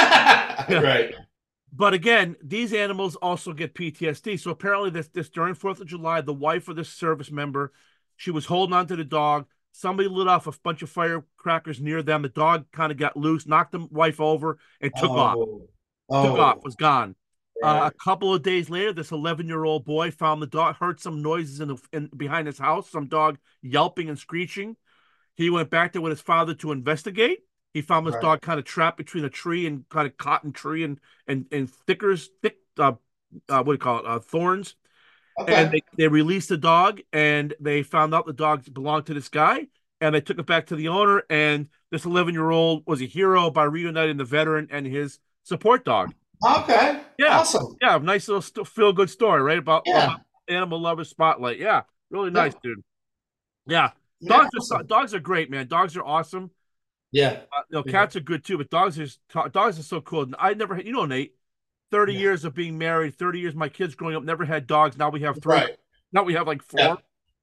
right. but again, these animals also get P T S D. So apparently, this this during Fourth of July, the wife of this service member, she was holding on to the dog. Somebody lit off a bunch of firecrackers near them. The dog kind of got loose, knocked the wife over, and took off. Oh. Took Oh. off. Was gone. Uh, Right. a couple of days later, this eleven-year-old boy found the dog, heard some noises in the in, behind his house, some dog yelping and screeching. He went back there with his father to investigate. He found his Right. dog kind of trapped between a tree and kind of cotton tree and and and thickers, thick, uh, uh, what do you call it, uh, thorns. Okay. And they, they released the dog, and they found out the dog belonged to this guy, and they took it back to the owner. And this eleven-year-old was a hero by reuniting the veteran and his support dog. Okay. Yeah, Awesome. yeah, nice little st- feel good story, right? About, Yeah. about animal lover spotlight. Yeah, really nice, Yeah. dude. Yeah, Yeah, dogs are so- awesome. dogs are great, man. Dogs are awesome. Yeah. Uh, you know, Yeah. cats are good too, but dogs are dogs are so cool. I never, you know, Nate, thirty Yeah. years of being married, thirty years my kids growing up never had dogs. Now we have three. Right. Now we have like Yeah. four.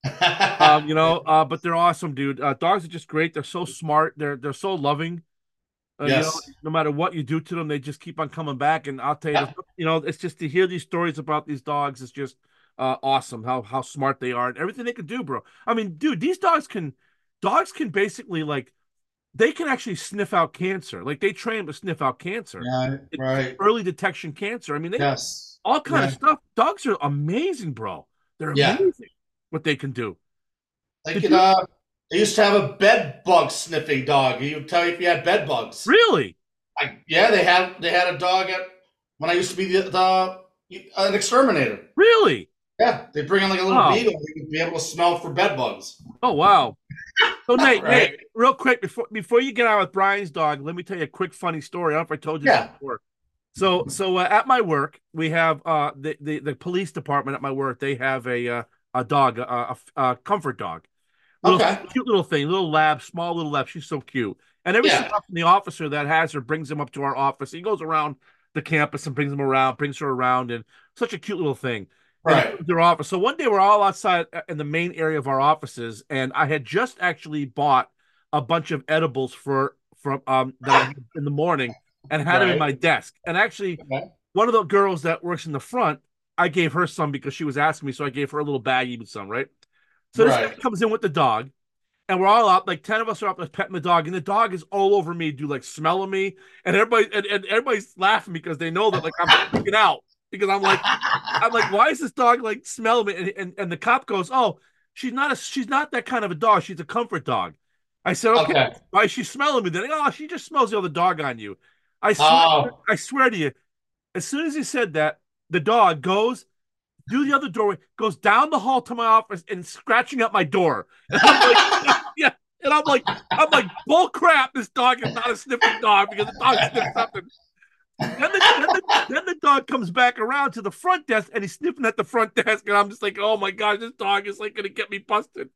Um, you know, uh, but they're awesome, dude. Uh, dogs are just great. They're so smart. They're they're so loving. Uh, you know, Yes. no matter what you do to them, they just keep on coming back. And I'll tell you, Yeah. this, you know, it's just to hear these stories about these dogs is just uh, awesome. How how smart they are and everything they can do, bro. I mean, dude, these dogs can, dogs can basically like they can actually sniff out cancer. Like they train them to sniff out cancer, Yeah. it, Right. early detection cancer. I mean, they Yes. all kind of Yeah. stuff. Dogs are amazing, bro. They're Yeah. amazing what they can do. They Did could, you uh, they used to have a bed bug sniffing dog. He would tell you if you had bed bugs. really? I, yeah, they had they had a dog at when I used to be the, the an exterminator. Really? Yeah, they bring in like a little Oh. beagle. You could be able to smell for bed bugs. Oh wow. So Nate, Right. Nate, real quick before before you get out with Brian's dog, let me tell you a quick funny story. I don't know if I told you Yeah. this before. So so uh, at my work, we have uh the, the the police department at my work. They have a uh, a dog, a, a, a comfort dog, little Okay. cute little thing, little lab, small little lab. She's so cute. And every so Yeah. often, the officer that has her brings him up to our office. He goes around the campus and brings him around, brings her around, and such a cute little thing. And he Right. comes to their office. So one day we're all outside uh, in the main area of our offices, and I had just actually bought a bunch of edibles for from um that I had in the morning and had them in Right. my desk. And actually, Okay. one of the girls that works in the front, I gave her some because she was asking me, so I gave her a little baggie with some, right? So this guy Right. comes in with the dog, and we're all out, like ten of us are up there petting the dog, and the dog is all over me, do like smelling me, and everybody and, and everybody's laughing because they know that like I'm freaking out because I'm like I'm like, why is this dog like smelling me? And, and and the cop goes, oh, she's not a she's not that kind of a dog. She's a comfort dog. I said, okay, Okay. why is she smelling me? Then oh, she just smells the other dog on you. I swear, Oh. I swear to you, as soon as he said that, the dog goes through the other doorway, goes down the hall to my office and scratching at my door. And I'm like, yeah. And I'm like, I'm like, bull crap, this dog is not a sniffing dog because the dog sniffs something. Then the, then, the, then the dog comes back around to the front desk and he's sniffing at the front desk. And I'm just like, oh my God, this dog is like going to get me busted.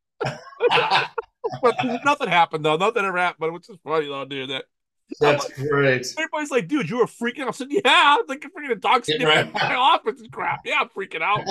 But nothing happened, though. Nothing ever happened. But it was just funny, though, dude. That That's like, great. everybody's like, dude, you were freaking out. I said, yeah, I was like, freaking a dog sniffing Right. at my office and crap. Yeah, I'm freaking out.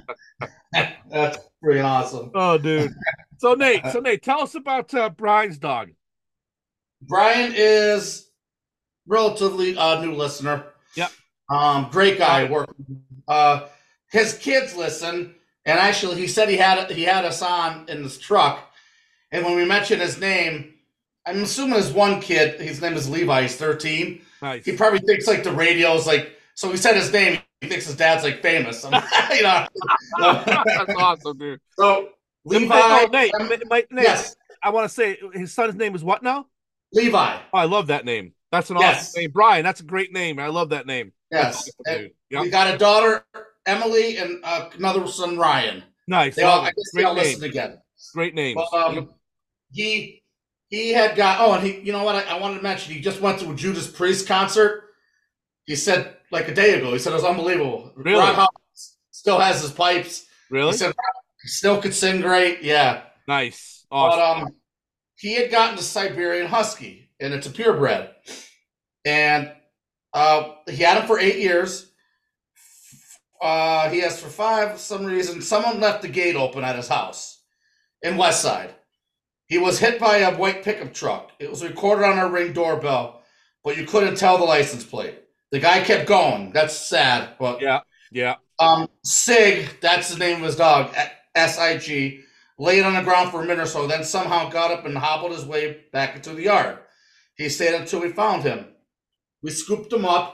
That's pretty awesome. Oh, dude. So, Nate, so Nate, tell us about uh, Brian's dog. Brian is relatively uh, new listener. Yep. Um, great guy. Work. Uh, his kids listen, and actually, he said he had he had us on in this truck, and when we mentioned his name, I'm assuming his one kid, his name is Levi. He's thirteen. Nice. He probably thinks like the radio's like. So we said his name. He thinks his dad's like famous. I'm, you know. That's awesome, dude. So Levi. Oh, Nate, um, Nate, Nate, yes, I want to say his son's name is what now? Levi. Oh, I love that name. That's an Yes. awesome name. Brian, that's a great name. I love that name. Yes. That's awesome, And dude. Yep. we got a daughter, Emily, and uh, another son, Ryan. Nice. They all, Love I it. guess they Great all name. listen together. Great names. But, um, he he had got. Oh, and he, you know what? I, I wanted to mention. He just went to a Judas Priest concert. He said like a day ago. He said it was unbelievable. Really? Ron Howard still has his pipes. Really? He said he still could sing great. Yeah. Nice. Awesome. But um, he had gotten the Siberian Husky, and it's a purebred, and uh, he had him for eight years. Uh, he has for five. For some reason, someone left the gate open at his house in West Side. He was hit by a white pickup truck. It was recorded on our Ring doorbell, but you couldn't tell the license plate. The guy kept going. That's sad, but yeah. Yeah. um, Sig, that's the name of his dog, S I G, laid on the ground for a minute or so, then somehow got up and hobbled his way back into the yard. He stayed until we found him. We scooped him up.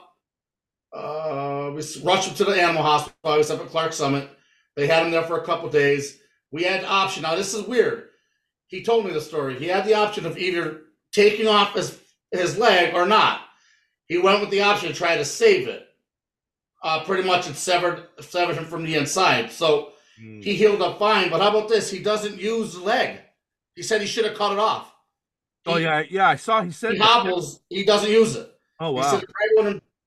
Uh, we rushed him to the animal hospital. I was up at Clark Summit. They had him there for a couple days. We had the option. Now, this is weird. He told me the story. He had the option of either taking off his, his leg or not. He went with the option to try to save it. Uh, pretty much it severed, severed him from the inside. So Mm. he healed up fine. But how about this? He doesn't use the leg. He said he should have cut it off. He, Oh yeah, yeah. I saw he said He that. hobbles. He doesn't use it. Oh He wow. said it probably would have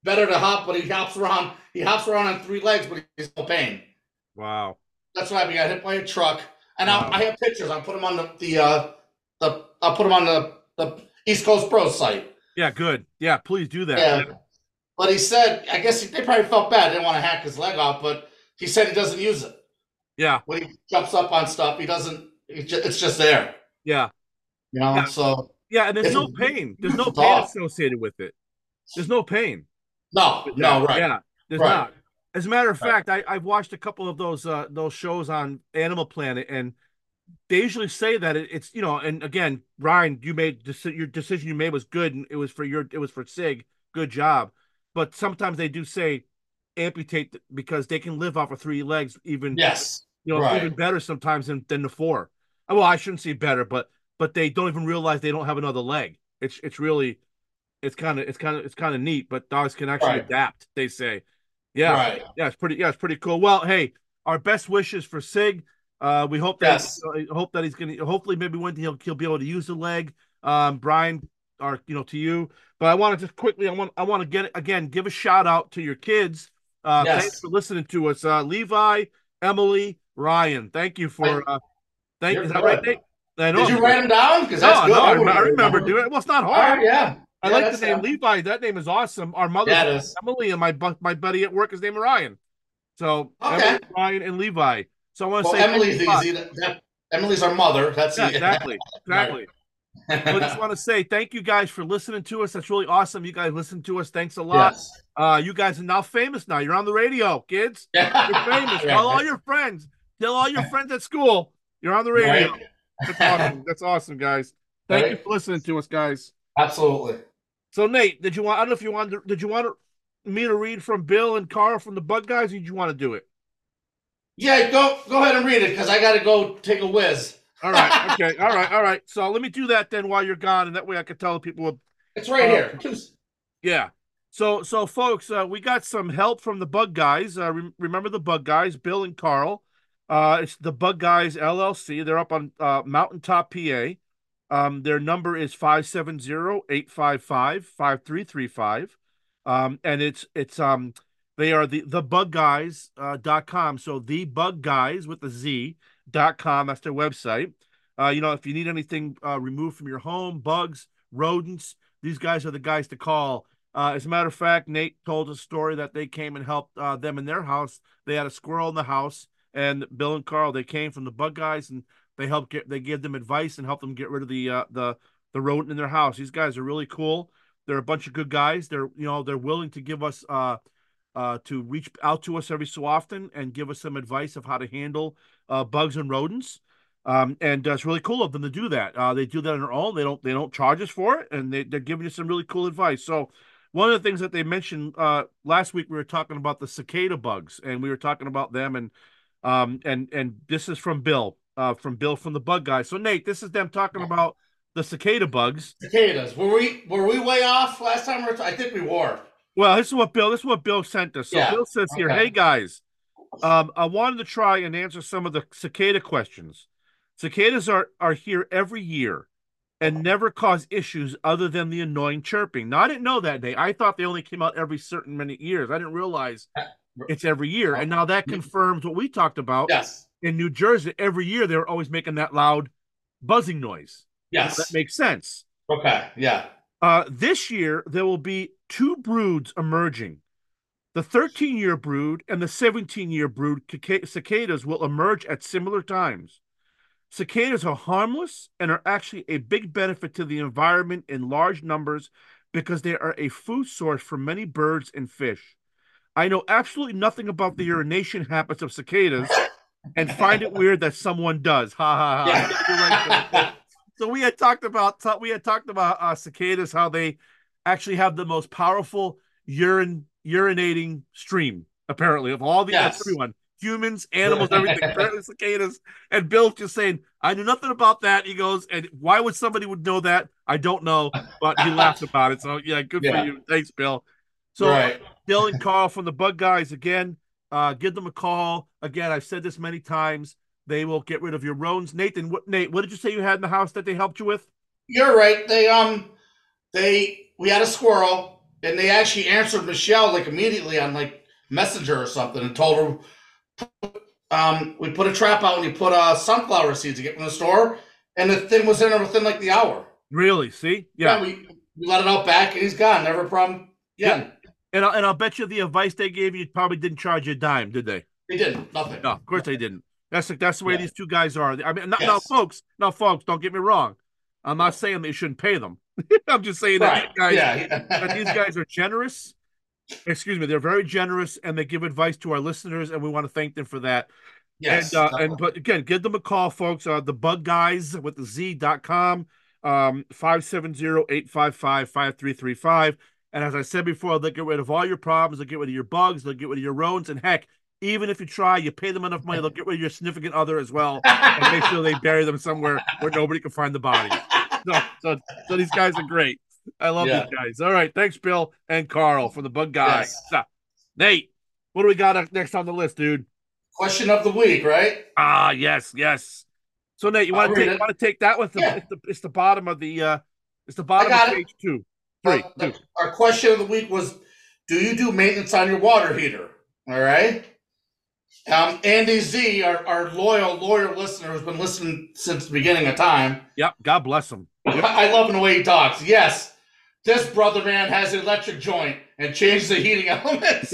better to hop, but he hops around. He hops around on three legs, but he's no pain. Wow. That's why we got hit by a truck. And Wow. I, I have pictures. I'll put them on the the uh, the I'll put them on the, the East Coast Pro site. Yeah, good. Yeah, please do that. Yeah. But he said, I guess they probably felt bad. They didn't want to hack his leg off, but he said he doesn't use it. Yeah. When he jumps up on stuff, he doesn't. It's just, it's just there. Yeah. You know. Yeah. So Yeah, and there's It's- no pain. There's no it's pain off. associated with it. There's no pain. no, no, right. Yeah, there's Right. not. As a matter of Right. fact, I, I've watched a couple of those uh, those shows on Animal Planet, and they usually say that it, it's you know. And again, Ryan, you made deci- your decision you made was good, and it was for your it was for Sig. Good job. But sometimes they do say amputate th- because they can live off of three legs, even Yes. you know, right. even better sometimes than, than the four. Well, I shouldn't say better, but but they don't even realize they don't have another leg. It's it's really it's kind of it's kind of it's kind of neat. But dogs can actually Right. adapt. They say, yeah, Right. yeah, it's pretty yeah, it's pretty cool. Well, hey, our best wishes for Sig. Uh, we hope that Yes. uh, hope that he's gonna hopefully maybe one day he'll he'll be able to use the leg. Um, Brian, or you know, to you. But I want to just quickly, I want I want to get again give a shout out to your kids. Uh, Yes. Thanks for listening to us, uh, Levi, Emily, Ryan. Thank you for. Uh, thank You're is that right, good. Nate? I know. Did you write them down? Because that's No, good. no, I, wouldn't I remember remember. doing it. Well, it's not All hard. right, yeah. I Yeah, like that's the name fine. Levi. That name is awesome. Our mother's Yeah, it name is. is Emily, and my bu- my buddy at work is named Ryan. So Okay. Emily, Ryan, and Levi. So I want to Well, say thank Emily's you a lot. easy. That, that, Emily's our mother. That's Yeah, the, exactly, exactly. I just want to say thank you guys for listening to us. That's really awesome. You guys listen to us. Thanks a lot. Yes. Uh, you guys are now famous now. You're on the radio, kids. You're famous. Yeah. Tell all your friends. Tell all your friends at school. You're on the radio. Right. That's awesome. That's awesome, guys. Thank Right. you for listening to us, guys. Absolutely. So, Nate, did you want? I don't know if you wanted. To, did you want me to read from Bill and Carl from the Bug Guys, or did you want to do it? Yeah, go go ahead and read it because I got to go take a whiz. All right. Okay. All right. All right. So let me do that then while you're gone, and that way I can tell people. What, It's right Uh, here. Just- yeah. So, so folks, uh, we got some help from the Bug Guys. Uh, re- remember the Bug Guys, Bill and Carl. Uh, it's the Bug Guys L L C. They're up on uh, Mountaintop, P A. Um, their number is five seven zero, eight five five, five three three five. Um, and it's it's um they are the the bug guys uh, dot com. So the bug guys with the Z dot com. That's their website. Uh, you know, if you need anything uh, removed from your home, bugs, rodents, these guys are the guys to call. Uh, as a matter of fact, Nate told a story that they came and helped uh, them in their house. They had a squirrel in the house, and Bill and Carl, they came from the bug guys, and they helped get they gave them advice and helped them get rid of the uh, the the rodent in their house. These guys are really cool. They're a bunch of good guys. They're you know they're willing to give us uh uh to reach out to us every so often and give us some advice of how to handle uh bugs and rodents. Um, and uh, it's really cool of them to do that. Uh, they do that on their own. They don't they don't charge us for it, and they, they're giving you some really cool advice. So one of the things that they mentioned uh last week, we were talking about the cicada bugs, and we were talking about them, and um and and this is from Bill, uh from Bill from the Bug Guy. So Nate, this is them talking about the cicada bugs. Cicadas. Were we were we way off last time? We were t- I think we were. Well, this is what Bill this is what Bill sent us. So Yeah, Bill says here, okay. hey guys, um, I wanted to try and answer some of the cicada questions. Cicadas are are here every year and never cause issues other than the annoying chirping. Now I didn't know that, Nate. I thought they only came out every certain many years. I didn't realize it's every year. And now that confirms what we talked about. Yes. In New Jersey, every year they were always making that loud buzzing noise. Yes. That makes sense. Okay. Yeah. Uh, this year, there will be two broods emerging. The thirteen-year brood and the seventeen-year brood cicadas will emerge at similar times. Cicadas are harmless and are actually a big benefit to the environment in large numbers because they are a food source for many birds and fish. I know absolutely nothing about the urination habits of cicadas and find it weird that someone does. Ha ha ha. Yeah. So we had talked about we had talked about uh, cicadas, how they actually have the most powerful urine urinating stream, apparently, of all the Yes. everyone, humans, animals, everything. Apparently cicadas. And Bill's just saying, I knew nothing about that. He goes, and why would somebody would know that? I don't know, but he laughed about it. So yeah, good Yeah. for you. Thanks, Bill. So Right. Bill and Carl from the Bug Guys, again, uh, give them a call. Again, I've said this many times. They will get rid of your rodents. Nathan, what, Nate, what did you say you had in the house that they helped you with? You're right. They um they we had a squirrel and they actually answered Michelle like immediately on like Messenger or something and told her, um, we put a trap out and we put uh, sunflower seeds to get from the store, and the thing was in there within like the hour. Really? See? Yeah. Yeah, we, we let it out back and he's gone. Never a problem. Yeah. And, I, and I'll bet you the advice they gave you probably didn't charge you a dime, did they? They didn't. Nothing. No, of course they didn't. That's the, that's the way Yeah. these two guys are. I mean, not, Yes. now, folks, now, folks, don't get me wrong. I'm not saying they shouldn't pay them. I'm just saying that Right. these guys, Yeah. that these guys are generous. Excuse me, they're very generous, and they give advice to our listeners, and we want to thank them for that. Yes. And uh, and but again, give them a call, folks. Uh, the Bug Guys with the Z dot com, um, five seven zero, eight five five, five three three five. And as I said before, they'll get rid of all your problems. They'll get rid of your bugs. They'll get rid of your rodents. And heck, even if you try, you pay them enough money, they'll get rid of your significant other as well, and make sure they bury them somewhere where nobody can find the body. So, so, so these guys are great. I love Yeah. these guys. All right, thanks, Bill and Carl from the Bug Guys. Yes. So, Nate, what do we got up next on the list, dude? Question of the week, right? Ah, yes, yes. So Nate, you want I'll to read take it. want to take that with the, Yeah. it's the it's the bottom of the uh it's the bottom I got of it. page two. Three. But the- two. our question of the week was, do you do maintenance on your water heater? All right. Um, Andy Z, our, our loyal, loyal listener who's been listening since the beginning of time. Yep, God bless him. I love the way he talks. Yes, this brother man has an electric joint and changed the heating elements.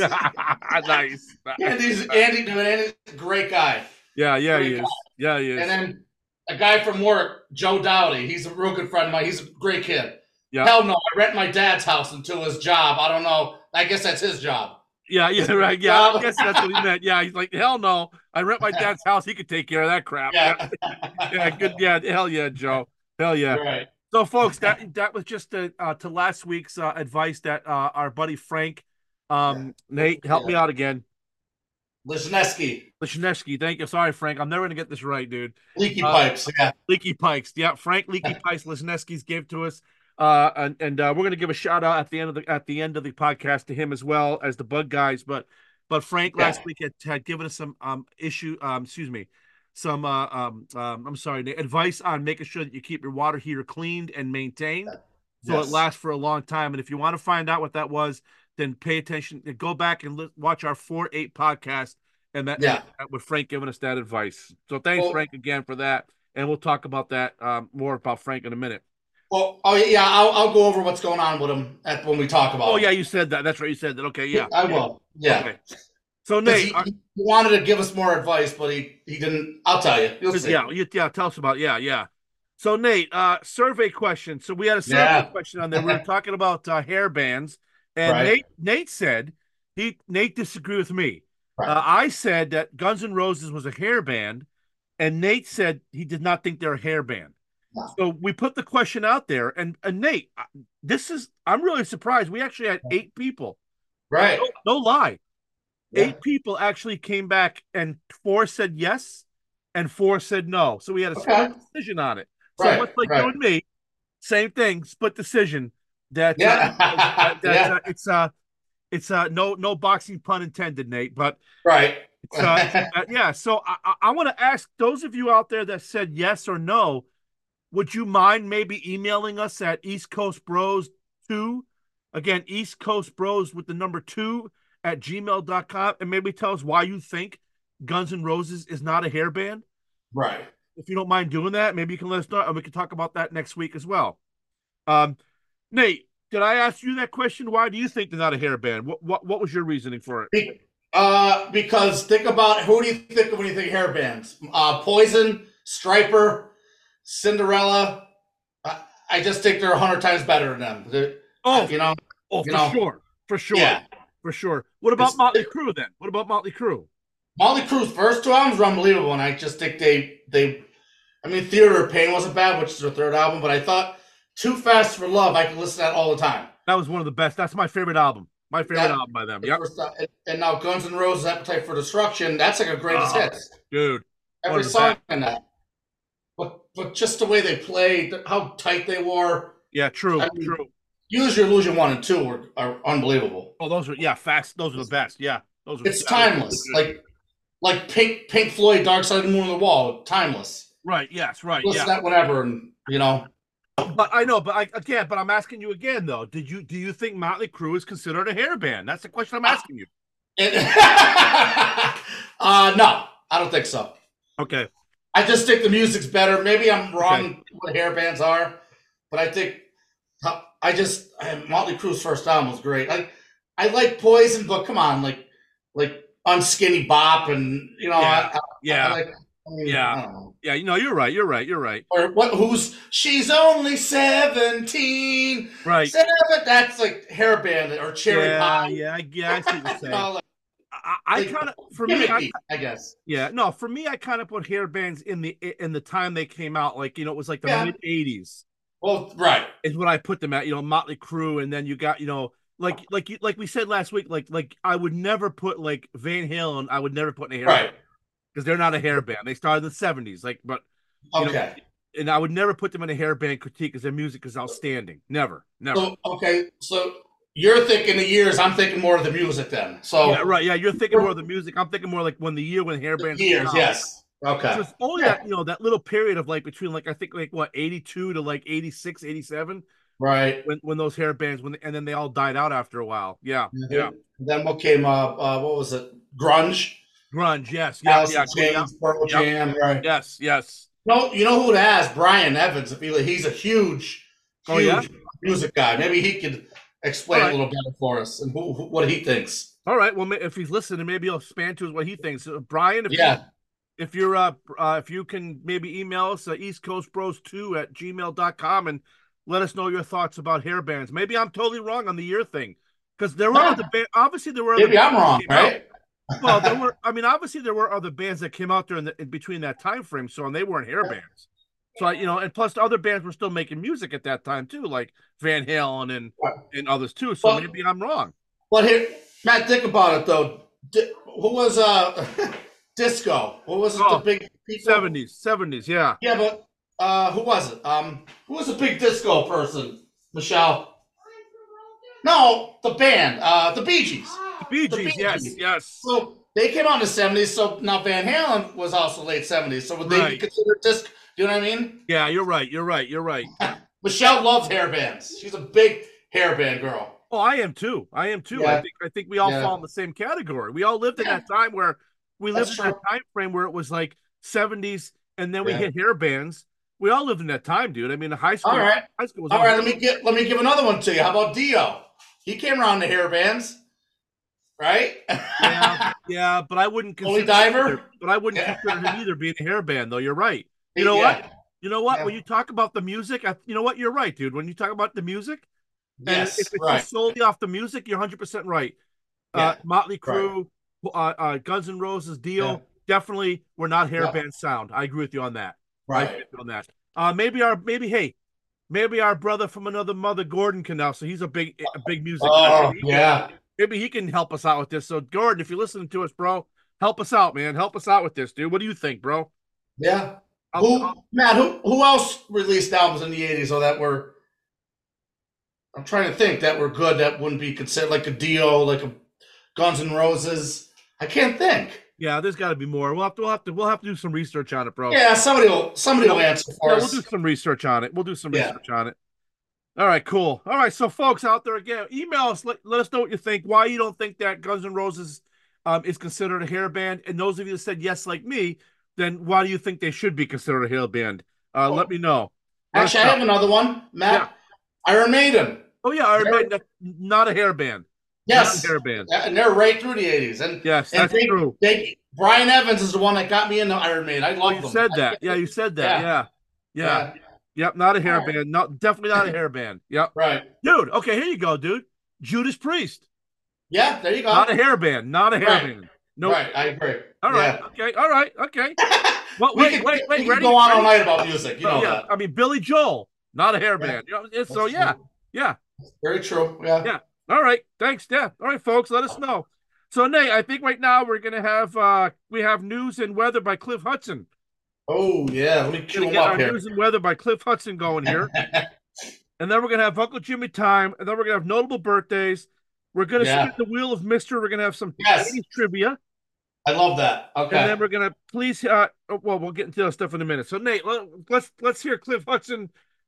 Nice. Andy's Andy, dude, Andy's a great guy. Yeah, yeah, he Great is. Yeah, he is. And then a guy from work, Joe Dowdy. He's a real good friend of mine. He's a great kid. Yeah. Hell no, I rent my dad's house until his job. I don't know. I guess that's his job. Yeah, yeah, right. Yeah, I guess that's what he meant. Yeah, he's like, hell no. I rent my dad's house. He could take care of that crap. Yeah. Yeah, good. Yeah, hell yeah, Joe. Hell yeah. Right. So, folks, that that was just uh, uh, to last week's uh, advice that uh, our buddy Frank, um, Nate, help me out again. Lishneski. Lishneski, thank you. Sorry, Frank. I'm never going to get this right, dude. Leaky Uh, pipes. Yeah. Leaky Pikes. Yeah, Frank Leaky Pikes Lishneski's gave to us. Uh, and and uh, we're going to give a shout out at the end of the at the end of the podcast to him as well as the Bug Guys. But but Frank last Yeah. week had, had given us some um issue um excuse me some uh, um um I'm sorry Nate, advice on making sure that you keep your water heater cleaned and maintained so Yes. it lasts for a long time. And if you want to find out what that was, then pay attention. Go back and li- watch our four eight podcast and that Yeah. and with Frank giving us that advice. So thanks, Well- Frank, again for that. And we'll talk about that um, more about Frank in a minute. Well, oh yeah, I'll, I'll go over what's going on with him at when we talk about. Oh it. yeah, you said that. That's right. You said that. Okay, yeah. I will. Yeah. Okay. So 'Cause Nate, he, uh, he wanted to give us more advice, but he, he didn't. I'll tell you. You'll see. yeah, you, yeah. Tell us about yeah, yeah. So Nate, uh, survey question. So we had a survey Yeah. question on there. We were talking about uh, hair bands, and Right. Nate Nate said he Nate disagreed with me. Right. Uh, I said that Guns N' Roses was a hair band, and Nate said he did not think they're a hair band. No. So we put the question out there, and, and Nate, uh, this is I'm really surprised. We actually had eight people. Right. No, no lie. Yeah. Eight people actually came back, and four said yes, and four said no. So we had a Okay. split decision on it. So Right, much like right. you and me, same thing, split decision. That Yeah. uh, that, that, Yeah. uh, it's uh it's uh no no boxing pun intended, Nate. But Right. it's, uh, uh, yeah. So I I, I want to ask those of you out there that said yes or no. Would you mind maybe emailing us at East Coast Bros two? Again, East Coast Bros with the number two at gmail dot com, and maybe tell us why you think Guns N' Roses is not a hair band. Right. If you don't mind doing that, maybe you can let us know, and we can talk about that next week as well. Um, Nate, did I ask you that question? Why do you think they're not a hair band? What what, what was your reasoning for it? Be- uh, because think about who do you think of when you think hair bands? Uh, Poison, Striper, Cinderella. I, I just think they're a hundred times better than them. They're- Oh, you know. oh, you for know. sure, for sure, Yeah. for sure. What about It's- Motley Crue then? What about Motley Crue? Molly Crue's first two albums were unbelievable, and I just think they they. I mean, Theater of Pain wasn't bad, which is their third album, but I thought Too Fast for Love, I could listen to that all the time. That was one of the best. That's my favorite album. My favorite That- album by them. The Yep, first- and- and now Guns N' Roses, Appetite for Destruction, that's like a greatest Oh, hits. dude. one Every of the song in that. But but just the way they played, how tight they were. Yeah, true, I mean, true. Use Your Illusion one and two are, are unbelievable. Oh, those are yeah, fast. Those are the best. Yeah, those are. It's yeah, timeless. Like like Pink Pink Floyd, Dark Side of the Moon on the Wall, timeless. right. Yes. Right. Listen Yeah. to that whenever, and you know. But I know, but I again, but I'm asking you again though. Did you do you think Motley Crue is considered a hair band? That's the question I'm asking you. It- uh, no, I don't think so. Okay. I just think the music's better. Maybe I'm wrong Okay. what hair bands are, but I think I just Motley Crue's first album was great. I I like Poison, but come on, like like Unskinny Bop, and you know, Yeah. I, I, Yeah. I like, I mean, Yeah. I don't know. Yeah. You know, you're right. You're right. You're right. Or what? Who's she's only seventeen. Right. Seven, that's like hair band or cherry Yeah. pie. Yeah. Yeah. I see what you're You saying. know, like, I, I like, kind of, for me, I, gimmicky, I guess. yeah, no, for me, I kind of put hair bands in the in the time they came out. Like, you know, it was like the Yeah. mid eighties Well, right. is what I put them at. You know, Motley Crue, and then you got, you know, like like you like we said last week, like like I would never put like Van Halen. I would never put in a hair Right. because they're not a hair band. They started in the seventies. Like, but you know, Okay. and I would never put them in a hair band critique because their music is outstanding. Never, never. So okay, so you're thinking the years. I'm thinking more of the music then. So Yeah, right. Yeah, you're thinking more of the music. I'm thinking more like when the year when hair bands came years, out. yes. So Okay. it's only Yeah. that, you know, that little period of like between like I think like what eighty-two to like eighty-six, eighty-seven Right. when when those hair bands when and then they all died out after a while. Yeah. Yeah. Then what came up? Uh, what was it? Grunge. Grunge, yes. Yeah, Alice yeah, in Chains, yeah. Pearl Yep. Jam. Right. Yes, yes. No, you know who to ask? Brian Evans. If he, he's a huge, Oh, huge yeah? music guy. Maybe he could explain All it right. a little better for us and who, who, what he thinks. All right. Well, ma- if he's listening, maybe he'll expand to what he thinks. Uh, Brian, if Yeah. you if you're uh, uh if you can maybe email us uh, east coast bros two at gmail dot com and let us know your thoughts about hair bands. Maybe I'm totally wrong on the year thing. Because there were Yeah. other bands, obviously there were other Maybe I'm bands that wrong, came out. right? Well, there were. I mean, obviously there were other bands that came out there in, the, in between that time frame. So, and they weren't hair bands. So, I, you know, and plus the other bands were still making music at that time too, like Van Halen and and others too. So Well- maybe I'm wrong. But here, Matt, think about it though. Di- who was uh disco? What was it? Oh, the big people? Seventies, seventies, yeah. Yeah, but uh, who was it? Um, who was the big disco person? Michelle. No, the band. Uh, the Bee Gees. The Bee The Gees, Bee yes, Gees. yes. So they came out in the seventies. So now Van Halen was also late seventies. So would they be Right. considered disco? Do you know what I mean? Yeah, you're right. You're right. You're right. Michelle loves hair bands. She's a big hair band girl. Oh, I am too. I am too. Yeah. I think I think we all Yeah. fall in the same category. We all lived in Yeah. that time where we lived That's in that true. time frame where it was like seventies and then we Yeah. hit hair bands. We all lived in that time, dude. I mean, the high school, All right. high school was All all right, let me get let me give another one to you. How about Dio? He came around the hair bands, right? yeah, yeah, but I wouldn't Holy consider diver? either, but I wouldn't Yeah. consider him either being a hair band, though. You're right. You know Yeah. what? You know what? Yeah. When you talk about the music, I, you know what? You're right, dude. When you talk about the music, and Yes, if it's right. just solely off the music, you're one hundred percent right. Uh, Yeah, Motley Crue, uh, uh, Guns N' Roses, Dio, Yeah. definitely were not hair Yeah. band sound. I agree with you on that. I Right. agree with you on that. Uh, maybe our maybe hey, maybe our brother from another mother, Gordon, can now. So he's a big a big music. guy. Oh, Maybe he can- yeah. maybe he can help us out with this. So Gordon, if you're listening to us, bro, help us out, man. Help us out with this, dude. What do you think, bro? Yeah. I'll- Who, I'll- Matt, who, who else released albums in the eighties or that were, I'm trying to think, that were good that wouldn't be considered like a Dio, like a Guns N' Roses? I can't think. yeah, there's got to be more. We'll have to we'll have to we'll have to do some research on it, bro. Yeah, somebody will somebody will answer for Yeah, we'll us. do some research on it. We'll do some Yeah. research on it. All right, cool. All right, so folks out there again, email us. Let, let us know what you think. Why you don't think that Guns N' Roses um, is considered a hair band? And those of you that said yes, like me, then why do you think they should be considered a hair band? Uh, let me know. Let us Actually, I know. have another one, Matt. Iron Maiden. Oh yeah, Iron They're- Maiden, not a hair band. Yes. Not a hair band. Yeah, and they're right through the eighties. And Yes, and that's they, true. They, Brian Evans is the one that got me into Iron Maiden. I Oh, love you them. said that. Yeah, you said that. Yeah. Yeah. Yeah. Yep. Not a hair All right. band. Not definitely not a hair band. Yep. Right. Dude. Okay. Here you go, dude. Judas Priest. Yeah, there you go. Not a hair band. Not a hair Right. band. No. Right, I agree. All right. Okay. All right. Okay. Well, we wait, could, wait, wait. we ready? could go on ready? all night about music. You know Oh, yeah. that. I mean, Billy Joel. Not a hair Yeah. band. You know, it's, so That's yeah. true. Yeah. Very true. Yeah. Yeah. All right. Thanks, Steph. All right, folks. Let us know. So, Nate, I think right now we're gonna have uh we have news and weather by Cliff Hudson. Oh yeah. Let me We're cue gonna him get up our here. news and weather by Cliff Hudson going here. And then we're gonna have Uncle Jimmy time, and then we're gonna have notable birthdays. We're gonna Yeah. spin the wheel of Mister. We're gonna have some Yes. eighties trivia, I love that. Okay. and then we're gonna please. Uh, oh, well, we'll get into that stuff in a minute. So Nate, let, let's let's hear Cliff Hudson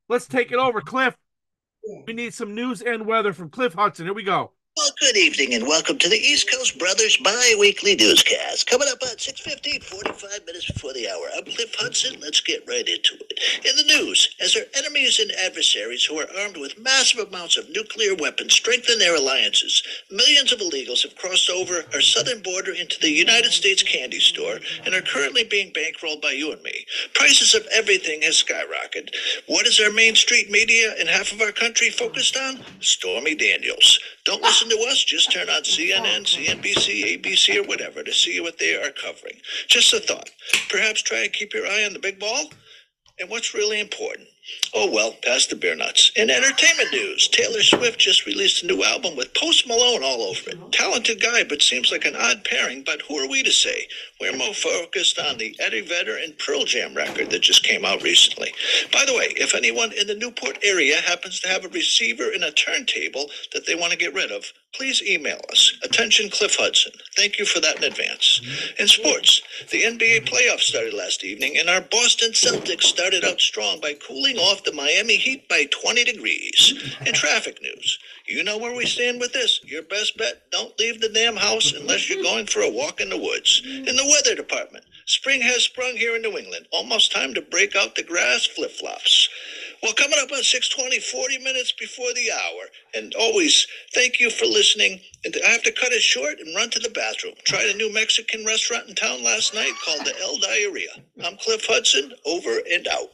let's take it over. Cliff, we need some news and weather from Cliff Hudson. Here we go. Well, good evening and welcome to the East Coast Brothers bi-weekly newscast. Coming up on six fifteen, forty-five minutes before the hour. I'm Cliff Hudson. Let's get right into it. In the news, as our enemies and adversaries who are armed with massive amounts of nuclear weapons strengthen their alliances, millions of illegals have crossed over our southern border into the United States candy store and are currently being bankrolled by you and me. Prices of everything has skyrocketed. What is our Main Street media and half of our country focused on? Stormy Daniels. Don't listen to us, just turn on C N N, C N B C, A B C, or whatever to see what they are covering. Just a thought. Perhaps try and keep your eye on the big ball? And what's really important? Oh, well, past the beer nuts. In entertainment news, Taylor Swift just released a new album with Post Malone all over it. Talented guy, but seems like an odd pairing, but who are we to say? We're more focused on the Eddie Vedder and Pearl Jam record that just came out recently. By the way, if anyone in the Newport area happens to have a receiver and a turntable that they want to get rid of, please email us. Attention, Cliff Hudson. Thank you for that in advance. In sports, the N B A playoffs started last evening, and our Boston Celtics started out strong by cooling off the Miami Heat by twenty degrees. In traffic news, you know where we stand with this. Your best bet, don't leave the damn house unless you're going for a walk in the woods. In the weather department, spring has sprung here in New England. Almost time to break out the grass flip-flops. Well, coming up on six twenty, forty minutes before the hour. And always, thank you for listening. And I have to cut it short and run to the bathroom. Tried a new Mexican restaurant in town last night called the El Diarrhea. I'm Cliff Hudson, over and out.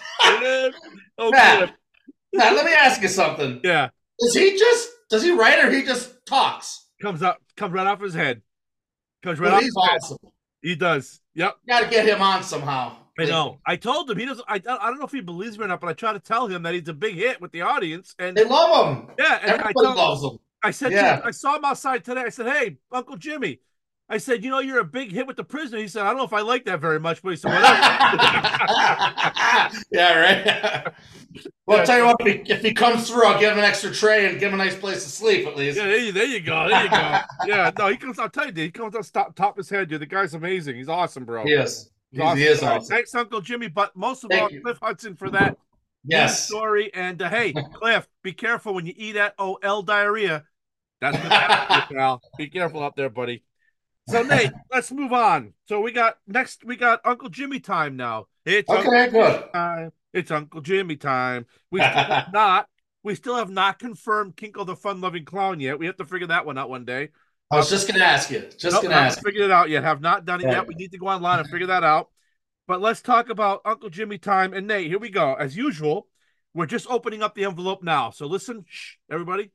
Oh, Matt, Cliff. Matt, let me ask you something. Yeah. Does he just, does he write or he just talks? Comes up, comes right off his head. Comes right Well, off he's his head. awesome. He does. Yep. Got to get him on somehow. I know. I told him he doesn't. I, I don't know if he believes me or not, but I try to tell him that he's a big hit with the audience. And They love him. yeah, and I, Everybody told, loves him. I said, Yeah. to him, I saw him outside today. I said, "Hey, Uncle Jimmy," I said, "You know, you're a big hit with the prisoner." He said, "I don't know if I like that very much," but he said, "Whatever." Yeah, right. Well, I'll tell you what, if he, if he comes through, I'll give him an extra tray and give him a nice place to sleep at least. Yeah, there you, there you go. There you go. Yeah, no, he comes. I'll tell you, dude, he comes on top, top his head, dude. The guy's amazing. He's awesome, bro. He is. He's He's, awesome. He is All right, awesome. Thanks, Uncle Jimmy. But most of Thank all, you. Cliff Hudson for that news Yes. story. And uh, hey, Cliff, be careful when you eat that O L diarrhea. That's what happens, pal. Be careful out there, buddy. So Nate, let's move on. So we got next. We got Uncle Jimmy time now. It's Okay, Uncle good. Jimmy time. It's Uncle Jimmy time. We still have not. We still have not confirmed Kinko the fun-loving clown yet. We have to figure that one out one day. I was just going to ask you. Just Nope, going to haven't ask you. figured it out yet. Have not done it Yeah. yet. We need to go online and figure that out. But let's talk about Uncle Jimmy time. And Nate, here we go. As usual, we're just opening up the envelope now. So listen, shh, everybody.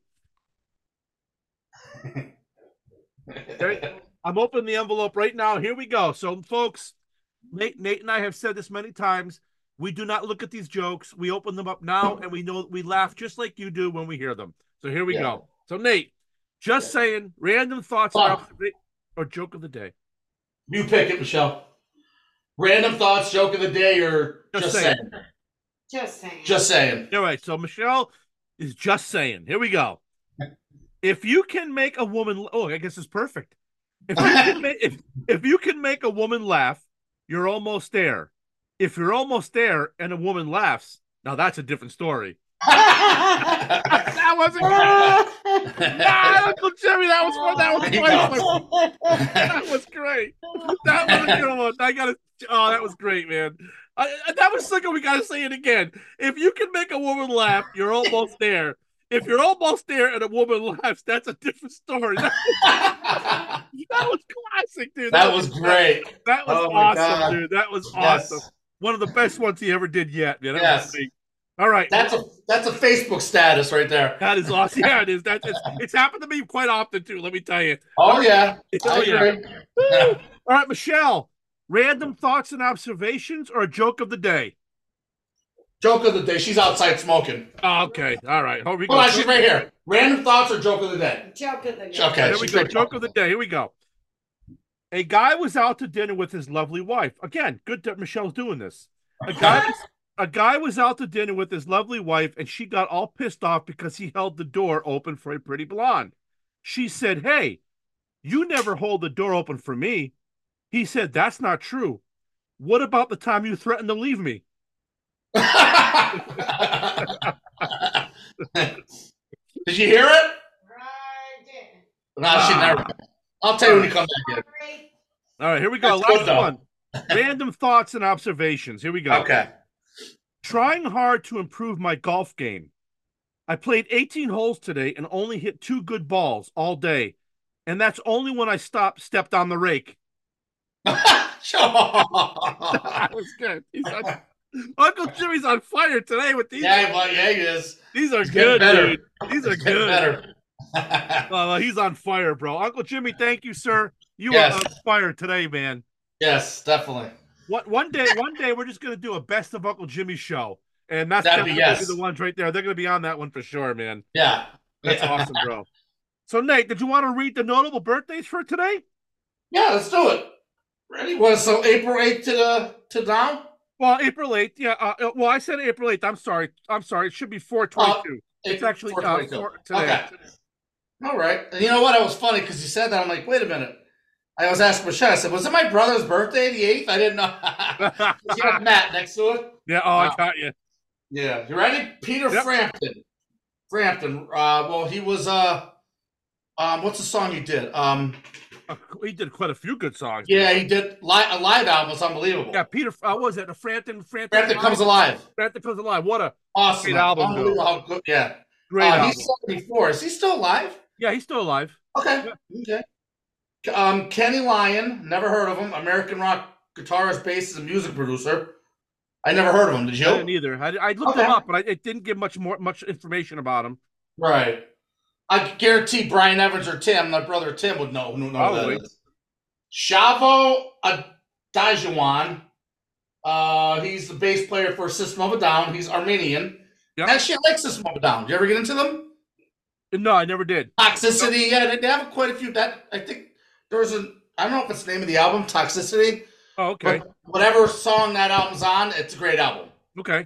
Okay, I'm opening the envelope right now. Here we go. So, folks, Nate, Nate and I have said this many times. We do not look at these jokes. We open them up now, and we know we laugh just like you do when we hear them. So here we Yeah. go. So Nate, just saying, random thoughts Fun. about or joke of the day. You pick it, Michelle. Random thoughts, joke of the day, or Just just, saying. saying. Just saying. Just saying. All right. So Michelle is just saying. Here we go. If you can make a woman, oh, I guess it's perfect. If you can make, if, if you can make a woman laugh, you're almost there. If you're almost there and a woman laughs, now that's a different story. That wasn't good. Nah, Uncle Jimmy, that was fun. That was There you priceless. That was great. That was a good one. I gotta. Oh, that was great, man. I, I- that was second. We gotta say it again. If you can make a woman laugh, you're almost there. If you're almost there and a woman laughs, that's a different story. That, that was classic, dude. That was great. That was Oh my awesome, God. dude. That was Yes. awesome. One of the best ones he ever did yet. Man. That Yes. was great. All right. That's a that's a Facebook status right there. That is awesome. Yeah, it is. That's it's, it's happened to me quite often too. Let me tell you. Oh yeah. Oh, I yeah. agree. All right, Michelle. Random thoughts and observations or a joke of the day? Joke of the day. She's outside smoking. Oh, okay. All right. Here we go. Hold on, she's right here. Random thoughts or joke of the day? Joke of the day. Okay. Here we she's go. right. Joke of the day. Here we go. A guy was out to dinner with his lovely wife. Again, good that Michelle's doing this. A guy was, a guy was out to dinner with his lovely wife, and she got all pissed off because he held the door open for a pretty blonde. She said, "Hey, you never hold the door open for me." He said, "That's not true. What about the time you threatened to leave me?" Did you hear it? I did. No, she never. I'll tell you when you come back in. All right, here we go. That's good, Last though. one. Random thoughts and observations. Here we go. Okay. Trying hard to improve my golf game. I played eighteen holes today and only hit two good balls all day. And that's only when I stopped, stepped on the rake. That was good. He's on, Uncle Jimmy's on fire today with these. Yeah, well, yeah, he is. These are It's getting good, better. dude. These are It's getting good. better. Oh, he's on fire, bro. Uncle Jimmy, thank you, sir. You Yes. are on fire today, man. Yes, definitely. What one day, one day we're just gonna do a best of Uncle Jimmy show. And that's That'd be definitely yes. the ones right there. They're gonna be on that one for sure, man. Yeah. That's yeah. awesome, bro. So Nate, did you want to read the notable birthdays for today? Yeah, let's do it. Ready? What? So April eighth to the to now. Well, April eighth. Yeah. Uh, well, I said April eighth. I'm sorry. I'm sorry. It should be four twenty-two. it's actually uh, four, today. Okay. All right. And you know what? It was funny because you said that. I'm like, wait a minute. I was asking Michelle. I said, was it my brother's birthday, the eighth? I didn't know. You have Matt next to it. Yeah. Oh, I Wow. got you. Yeah. You ready? Peter Yep. Frampton. Frampton. Uh, well, he was. Uh, um, what's the song he did? Um, Uh, he did quite a few good songs. yeah, he did li- a live album. Was unbelievable. Yeah. Peter. Uh, what was it? The Frampton. Frampton. Frampton Comes Alive. Frampton Comes Alive. What a Awesome Great album, Unbelievable how good. Yeah. great Uh, album. he's seventy-four. Is he still alive? Yeah, he's still alive. Okay. Okay. Um, Kenny Lyon, never heard of him. American rock guitarist, bassist, and music producer. I never heard of him. Did you? I didn't either. I, I looked Okay. him up, but I, it didn't give much more much information about him. Right. I guarantee Brian Evans or Tim, my brother Tim, would know who know Probably. who that is. Shavo Adajuan. Uh, he's the bass player for System of a Down. He's Armenian. Yep. Actually, I like System of a Down. Did you ever get into them? No, I never did. Toxicity. Yeah, they, they have quite a few. That I think there was a. I don't know if it's the name of the album, Toxicity. Oh, okay. But whatever song that album's on, it's a great album. Okay.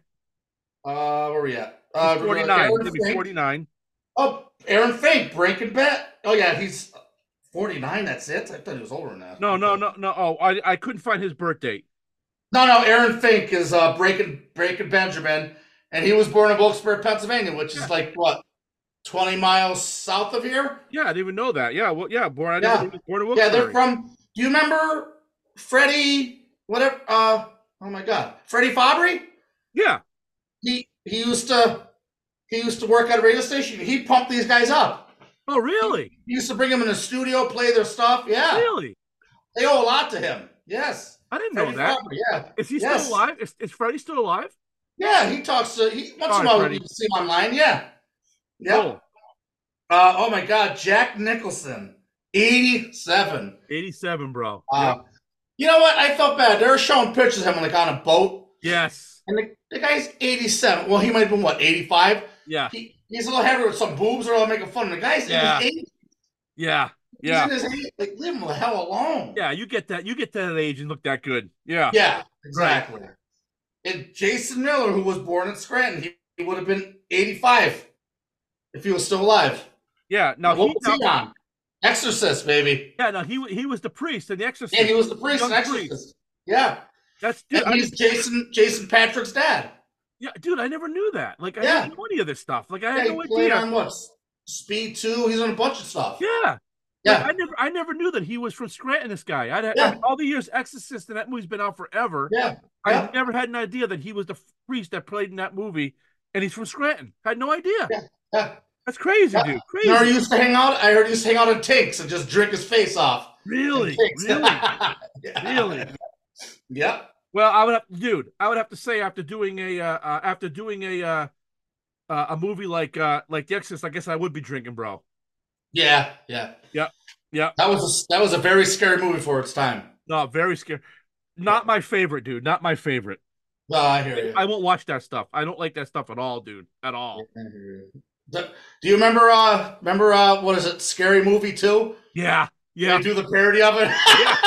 Uh, where we at? Uh, He's forty-nine. Aaron Maybe Fink. forty-nine. Oh, Aaron Fink, Breaking Bad. Oh yeah, he's forty-nine. That's it. I thought he was older than that. No, no, no, no. Oh, I I couldn't find his birth date. No, no. Aaron Fink is uh, Breaking Breaking Benjamin, and he was born in Wilkes-Barre, Pennsylvania, which is Yeah. like what, twenty miles south of here. Yeah, I didn't even know that. Yeah, well, yeah, born. I Yeah. didn't, born in Yeah, Wilkes-Barre. they're from. Do you remember Freddie? Whatever. Uh, oh my God, Freddie Fabry. Yeah. He he used to he used to work at a radio station. He pumped these guys up. Oh, really? He used to bring them in the studio, play their stuff. Yeah, Really? they owe a lot to him. Yes, I didn't know Freddie that. Fabry, yeah, Is he Yes. still alive? Is, is Freddie still alive? yeah. He talks to he once in a Sorry, while Freddie. you can see him online. Yeah, yeah. Cool. Uh, oh my God, Jack Nicholson, eighty-seven. eighty-seven, bro. Uh, You know what? I felt bad. They were showing pictures of him like on a boat, Yes. and the, the guy's eighty-seven. Well, he might have been what, eighty-five? Yeah. He, he's a little heavy with some boobs. They're all making fun of him. The guy's Yeah. in his eighties. Yeah. He's Yeah. in his eighties. Like, leave him the hell alone. Yeah. You get that. You get to that age and look that good. Yeah. Yeah, exactly. And Jason Miller, who was born in Scranton, he, he would have been eighty-five if he was still alive. Yeah. Now what he. was he on? Exorcist, baby. Yeah. No, he he was the priest in the Exorcist. Yeah, he was the priest in Young Exorcist. priest. Yeah. That's dude. And I he's didn't- Jason Jason Patrick's dad. yeah, dude. I never knew that. Like I Yeah. didn't know any of this stuff. Like I Yeah, had he no played idea. on what? Speed two. He's on a bunch of stuff. Yeah. Yeah. Like, I never, I never knew that he was from Scranton. This guy, I'd had, Yeah. I mean, all the years Exorcist and that movie's been out forever. Yeah. I Yeah. never had an idea that he was the priest that played in that movie, and he's from Scranton. I had no idea. Yeah. Yeah. That's crazy, Yeah. dude. Crazy. You know, he used to hang out. I heard he used to hang out in tanks and just drink his face off. Really, In tanks. really, Yeah. really. Yeah. Well, I would have, dude. I would have to say after doing a, uh, uh, after doing a, uh, uh, a movie like, uh, like The Exorcist, I guess I would be drinking, bro. Yeah. Yeah. Yep. Yep. That was a, that was a very scary movie for its time. No, very scary. Not my favorite, dude. Not my favorite. No, I hear you. I won't watch that stuff. I don't like that stuff at all, dude. At all. I hear you. Do do you remember? Uh, remember? Uh, what is it? Scary Movie two. Yeah. Yeah. They do the parody of it.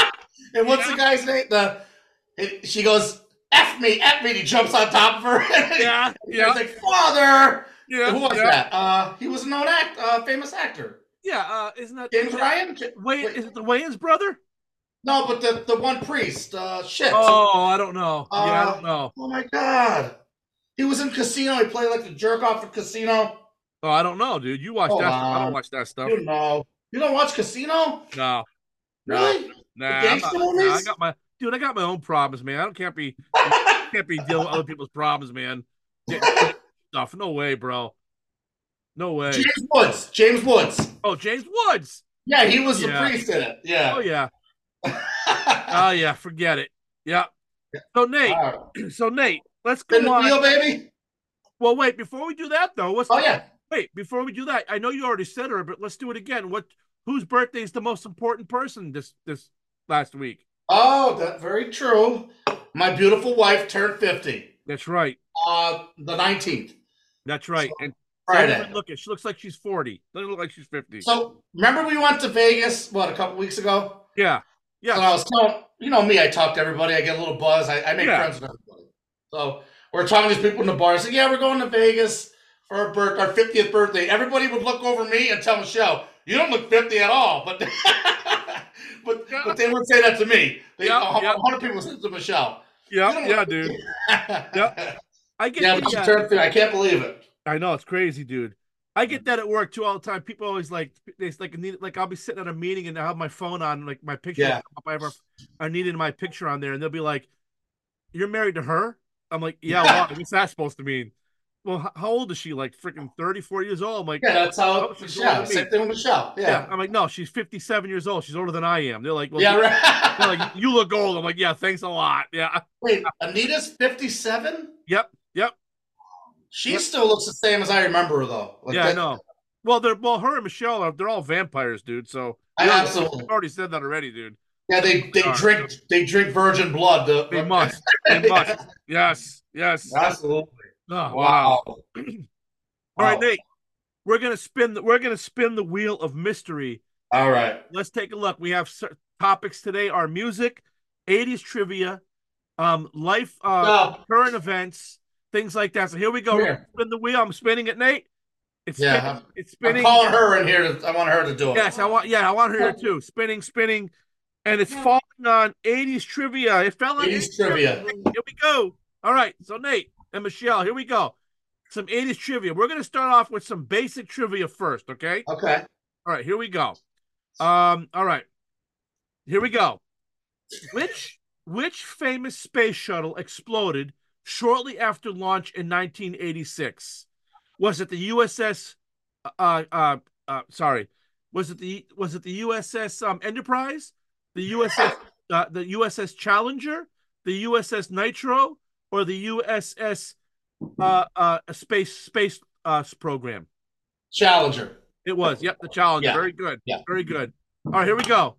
And what's Yeah. the guy's name? The it, she goes, "F me, F me." And he jumps on top of her. Yeah. He's Yeah. like, "Father." Yeah. Who was yeah. that? Uh, he was a known act, uh, famous actor. Yeah. Uh, isn't that James Ryan? J- Wayne? wait. Is it the Wayans brother? No, but the, the one priest. Uh, shit. Oh, I don't know. yeah, I Uh, don't know. Oh my God. He was in Casino. He played like the jerk off in Casino. Oh, I don't know, dude. You watch Hold that stuff. I on. don't watch that stuff. You know. You don't watch Casino? No. Really? Nah, The I'm gangster not- nah, I movies? got my dude. I got my own problems, man. I don't can't be can't be dealing with other people's problems, man. Yeah, stuff. No way, bro. No way. James Woods. James Woods. Oh, James Woods. Yeah, he was the Yeah. priest in it. Yeah. Oh yeah. Oh yeah. Forget it. Yeah. So Nate. All right. So Nate. Let's Spin go the on. wheel, baby. Well, wait. Before we do that, though, what's Oh the- yeah. wait? Before we do that, I know you already said her, but let's do it again. What? Whose birthday is the most important person this this last week? Oh, that's very true. My beautiful wife turned fifty. That's right. Uh, the nineteenth, That's right. So, And Friday. don't even look at. She looks like she's forty. Doesn't look like she's fifty. So remember we went to Vegas what a couple weeks ago? Yeah. Yeah. So I was telling you know me, I talk to everybody, I get a little buzz, I, I make Yeah. friends with everybody. So we're talking to these people in the bar. I said, yeah, we're going to Vegas for our birth, our fiftieth birthday. Everybody would look over me and tell Michelle, you don't look fifty at all. But but but they would say that to me. They, Yeah, a yeah. hundred people said to Michelle. Yeah. You don't Yeah, look dude. fifty. Yeah. I get. Yeah, the, but she uh, turned fifty. I can't believe it. I know it's crazy, dude. I get that at work too all the time. People always like they like need like I'll be sitting at a meeting and I have my phone on, like my picture. Yeah. will come up. I have a, I needed my picture on there, and they'll be like, "You're married to her?" I'm like, "Yeah." Why? What's that supposed to mean? Well, h- how old is she? Like freaking thirty-four years old. I'm like, Yeah, that's how Oh, she's Michelle. older than me. Same thing with Michelle. yeah. Yeah. I'm like, no, she's fifty-seven years old. She's older than I am. They're like, well, Yeah, you- right. they're like, you look old. I'm like, yeah, thanks a lot. Yeah. Wait, Anita's fifty-seven? Yep. Yep. She still looks the same as I remember her, though. Like Yeah, I that- know. Well, they're well, her and Michelle are they're all vampires, dude. So I you absolutely. already said that already, dude. Yeah, they they All right. drink they drink virgin blood. The, They must. They must. Yes. Yes. Absolutely. Oh, wow. Wow. All right, Wow. Nate. We're gonna spin the we're gonna spin the wheel of mystery. All right. Let's take a look. We have cer- topics today: are music, eighties trivia, um, life, uh, No. current events, things like that. So here we go. Come We're here. gonna spin the wheel. I'm spinning it, Nate. It's Yeah, spinning. I'm- It's I'm spinning. calling her in here. To, I want her to do it. Yes, I want. Yeah, I want her here too. Spinning, spinning, and it's falling on eighties trivia. It fell on eighties trivia. Here we go. All right, so Nate and Michelle, here we go. Some eighties trivia. We're gonna start off with some basic trivia first, okay? Okay. All right, here we go. Um, all right, here we go. Which which famous space shuttle exploded shortly after launch in nineteen eighty-six? Was it the U S S? Uh, uh, uh, sorry, was it the was it the U S S um, Enterprise, the U S S uh, the U S S Challenger, the U S S Nitro, or the U S S uh, uh, space space uh, program? Challenger. It was. Yep, the Challenger. Yeah. Very good. Yeah. Very good. All right, here we go.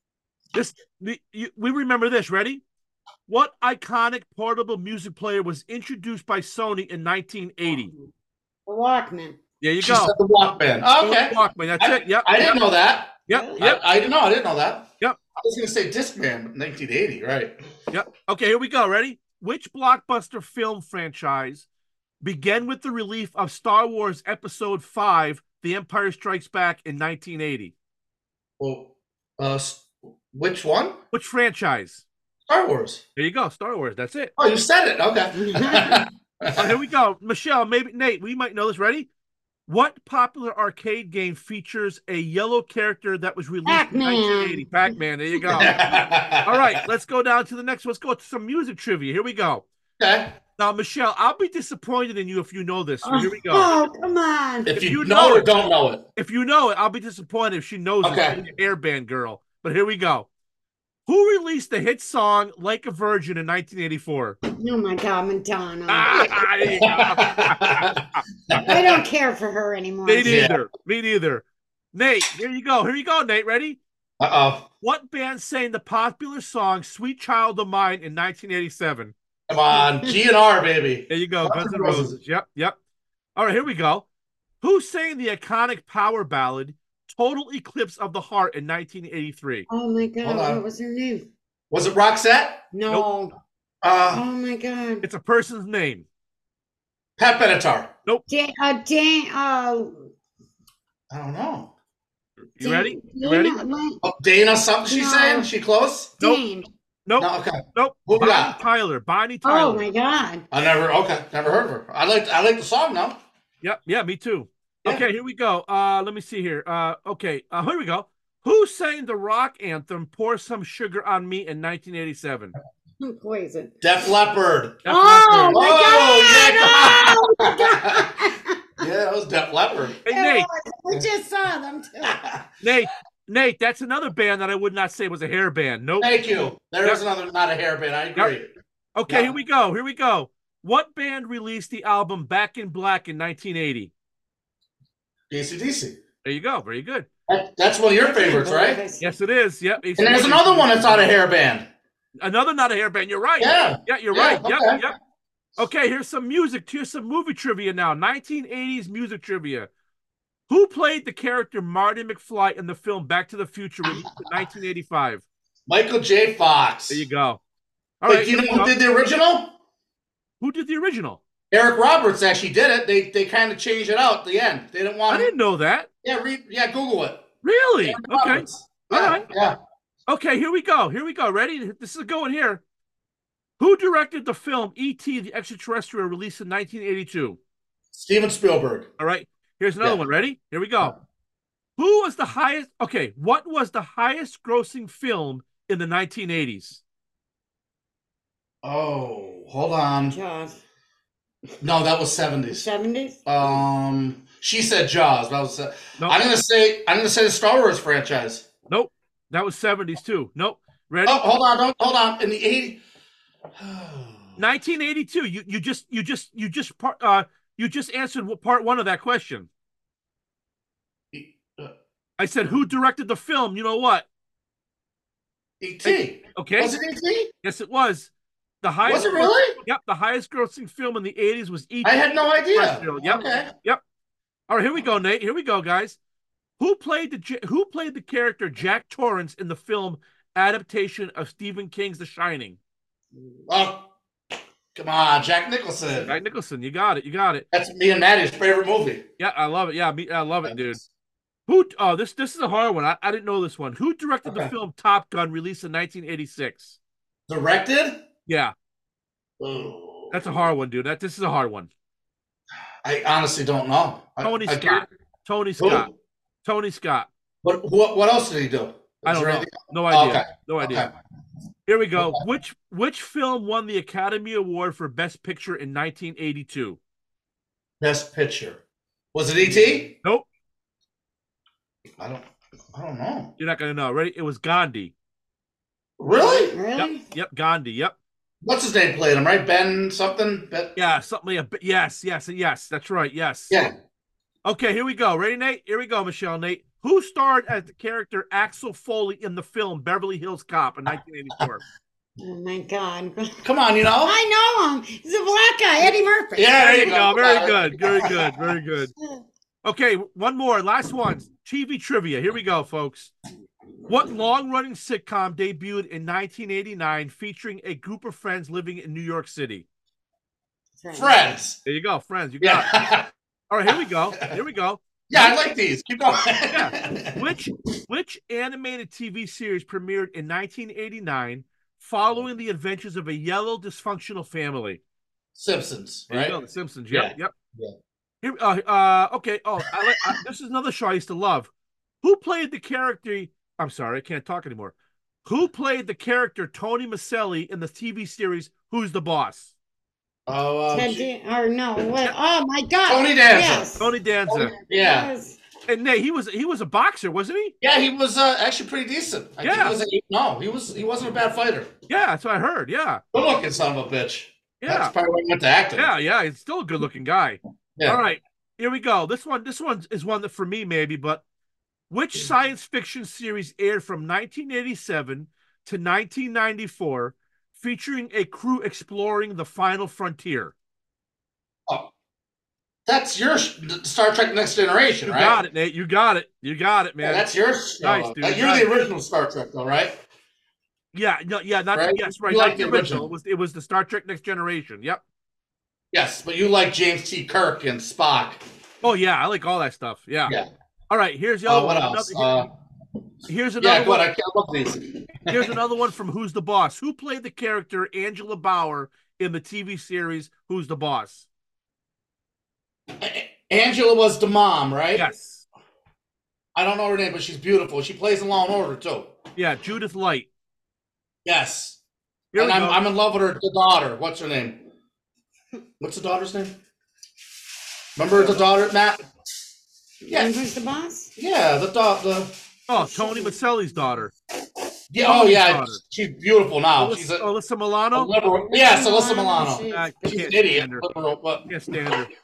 This we, you, we remember this. Ready? What iconic portable music player was introduced by Sony in nineteen eighty? The Walkman. There you She go. said the Walkman. Oh, okay. Walkman. That's I, it. Yep. I didn't yep, know that. Yep. I, Yep. I didn't know. I didn't know that. Yep. I was going to say Discman, but nineteen eighty, right? Yep. Okay, here we go. Ready? Which blockbuster film franchise began with the release of Star Wars Episode Five: The Empire Strikes Back in nineteen eighty? Well, uh, s- which one? Which franchise? Star Wars. There you go. Star Wars. That's it. Oh, you said it. Okay. Oh, here we go. Michelle, maybe Nate, we might know this. Ready? What popular arcade game features a yellow character that was released Pac-Man. in nineteen eighty? Pac-Man. There you go. All right, let's go down to the next. Let's go to some music trivia. Here we go. Okay. Now, Michelle, I'll be disappointed in you if you know this. So here we go. Oh, come on. If, If you, you know, know or it- don't know it. If you know it, I'll be disappointed if she knows Okay. it. She's an Airband girl. But here we go. Who released the hit song "Like a Virgin" in nineteen eighty-four? Oh my God, Madonna. Ah, there you go. I don't care for her anymore. Me neither. Me neither. Nate, here you go. Here you go, Nate. Ready? Uh-oh. What band sang the popular song "Sweet Child of Mine" in nineteen eighty-seven? Come on. G and R, baby. There you go. Guns Guns N' N' Roses. Roses. Yep, yep. All right, here we go. Who sang the iconic power ballad "Total Eclipse of the Heart" in nineteen eighty-three? Oh my God, Hold on. what was her name? Was it Roxette? No. Uh, Oh my God. It's a person's name. Pat Benatar. Dan, uh, Dan, uh, I don't know. You ready? You Dana, ready? Lan- Oh, Dana something she's No. saying? She close? Nope. Dane. Nope. No, okay. Nope. Who we Bonnie got? Tyler. Bonnie Oh Tyler. my God. I never. Okay, never heard of her. I like. I like the song now. Yep. Yeah, me too. Yeah. Okay, here we go. Uh, let me see here. Uh, okay. Uh, here we go. Who sang the rock anthem "Pour Some Sugar on Me" in nineteen eighty-seven? Who poisoned? Def Leppard. Def Oh Leppard. my Oh, God! yeah. Oh, Yeah, that was Def Leppard. Hey, Nate. we just saw them too. Nate. Nate. That's another band that I would not say was a hair band. Nope. Thank you. There Yep. is another, not a hair band. I agree. Okay, Yep. here we go. Here we go. What band released the album "Back in Black" in nineteen eighty? A C D C. There you go. Very good. That, that's one of your favorites, right? Yes, it is. Yep. And there's another one that's not a hair band. Another not a hair band. You're right. Yeah. Yeah, you're Yeah, right. Yep, okay. yep. Okay, here's some music. Here's some movie trivia now. nineteen eighties music trivia. Who played the character Marty McFly in the film Back to the Future released in nineteen eighty-five? Michael J. Fox. There you go. All Wait, right. do you know here we who go. did the original? Who did the original? Eric Roberts actually did it. They they kind of changed it out at the end. They didn't want I didn't know that. Yeah, read. Yeah, Google it. Really? Eric Okay. Roberts. All Yeah, right. Yeah. Okay, here we go. Here we go. Ready? This is going here. Who directed the film E T the Extraterrestrial released in nineteen eighty-two? Steven Spielberg. All right. Here's another Yeah. one. Ready? Here we go. Who was the highest? Okay, what was the highest grossing film in the nineteen eighties? Oh, hold on. Jaws. No, that was seventies. seventies? Um, she said Jaws. That was. Uh, Nope. I'm gonna say. I'm gonna say the Star Wars franchise. Nope. That was seventies too. Nope. Ready? Oh, hold on. Don't hold on. In the eighties. nineteen eighty-two. You you just you just you just part uh you just answered part one of that question. I said who directed the film? You know what? E T. Okay. Was it E T? Yes, it was. The highest. Was it really? Yep. The highest grossing film in the eighties was E T. I had no idea. Yep. Okay. Yep. All right, here we go, Nate. Here we go, guys. Who played the Who played the character Jack Torrance in the film adaptation of Stephen King's The Shining? Oh, come on, Jack Nicholson. Jack Nicholson. You got it. You got it. That's me and Maddie's favorite movie. Yeah, I love it. Yeah, me, I love it, dude. Who? Oh, this this is a hard one. I, I didn't know this one. Who directed Okay. the film Top Gun, released in nineteen eighty-six? Directed? Yeah, Oh, that's a hard one, dude. That this is a hard one. I honestly don't know. I- Tony I Scott. can't- Tony Who? Scott. Tony Scott. But what what else did he do? I Is don't there know. anything- No idea. Okay. No idea. Okay. Here we go. Which which film won the Academy Award for Best Picture in nineteen eighty-two? Best picture. Was it E T? Nope. I don't I don't know. You're not gonna know. Ready? It was Gandhi. Really? Really? Yep. Yep. Gandhi. Yep. What's his name played him, right? Ben something? Ben... Yeah. Something. Like a, yes. Yes. Yes. That's right. Yes. Yeah. Okay. Here we go. Ready, Nate? Here we go, Michelle. Nate. Who starred as the character Axel Foley in the film Beverly Hills Cop in nineteen eighty-four? Oh my God. Come on, you know? I know him. He's a black guy, Eddie Murphy. Yeah, There there you go. Very Got good. it. Very good. Very good. Okay, one more. Last one. T V trivia. Here we go, folks. What long-running sitcom debuted in nineteen eighty-nine featuring a group of friends living in New York City? Friends. There you go, Friends. You got it. Yeah. All right, here we go. Here we go. Yeah, I like these. Keep going. Yeah. Which which animated T V series premiered in nineteen eighty-nine following the adventures of a yellow dysfunctional family? Simpsons, There you right? go, The Simpsons. Yep, Yeah. yep. Yeah. Here, uh, uh, okay. Oh, I like, I, this is another show I used to love. Who played the character? I'm sorry, I can't talk anymore. Who played the character Tony Maselli in the T V series Who's the Boss? Oh, um, Ted Dan- or no, what? Oh my God. Tony Danza. Yes. Tony Danza. yeah. Yes. And Nate, he was he was a boxer, wasn't he? Yeah, he was uh, actually pretty decent. I think Yeah. he was a, no, he was he wasn't a bad fighter. Yeah, that's what I heard. Yeah, Good looking son of a bitch. yeah, That's probably why he went to acting. yeah, yeah. He's still a good-looking guy. Yeah. All right, here we go. This one, this one is one that for me maybe, but which science fiction series aired from nineteen eighty-seven to nineteen ninety-four, featuring a crew exploring the final frontier? Oh, that's your sh- Star Trek Next Generation, You right? got it, Nate. You got it. You got it, Yeah, man. that's your show. Nice, dude. Uh, You're Nice. the original Star Trek, though, right? Yeah, no, yeah, not Right? yes, right. You Not like the the original. original. It was it was the Star Trek Next Generation. Yep. Yes, but you like James T. Kirk and Spock. Oh yeah, I like all that stuff. Yeah. Yeah. All right, here's the Uh, other what one. else? Another- Uh, Here's another Yeah, go one. ahead. I can't look these. Here's another one from Who's the Boss? Who played the character Angela Bauer in the T V series Who's the Boss? Angela was the mom, right? Yes. I don't know her name, but she's beautiful. She plays in Law and Order too. Yeah, Judith Light. Yes. Here and we I'm, go. I'm in love with her the daughter. What's her name? What's the daughter's name? Remember the daughter, Matt? Yeah. Yeah. Who's the boss? Yeah, the daughter. Oh, Tony Maselli's daughter. Yeah, oh yeah, daughter. she's beautiful now. Alyssa, She's a, Alyssa a Milano. liberal. Yes, Alyssa Milano. She- I She's can't an idiot. stand her. Liberal, but Can't stand her.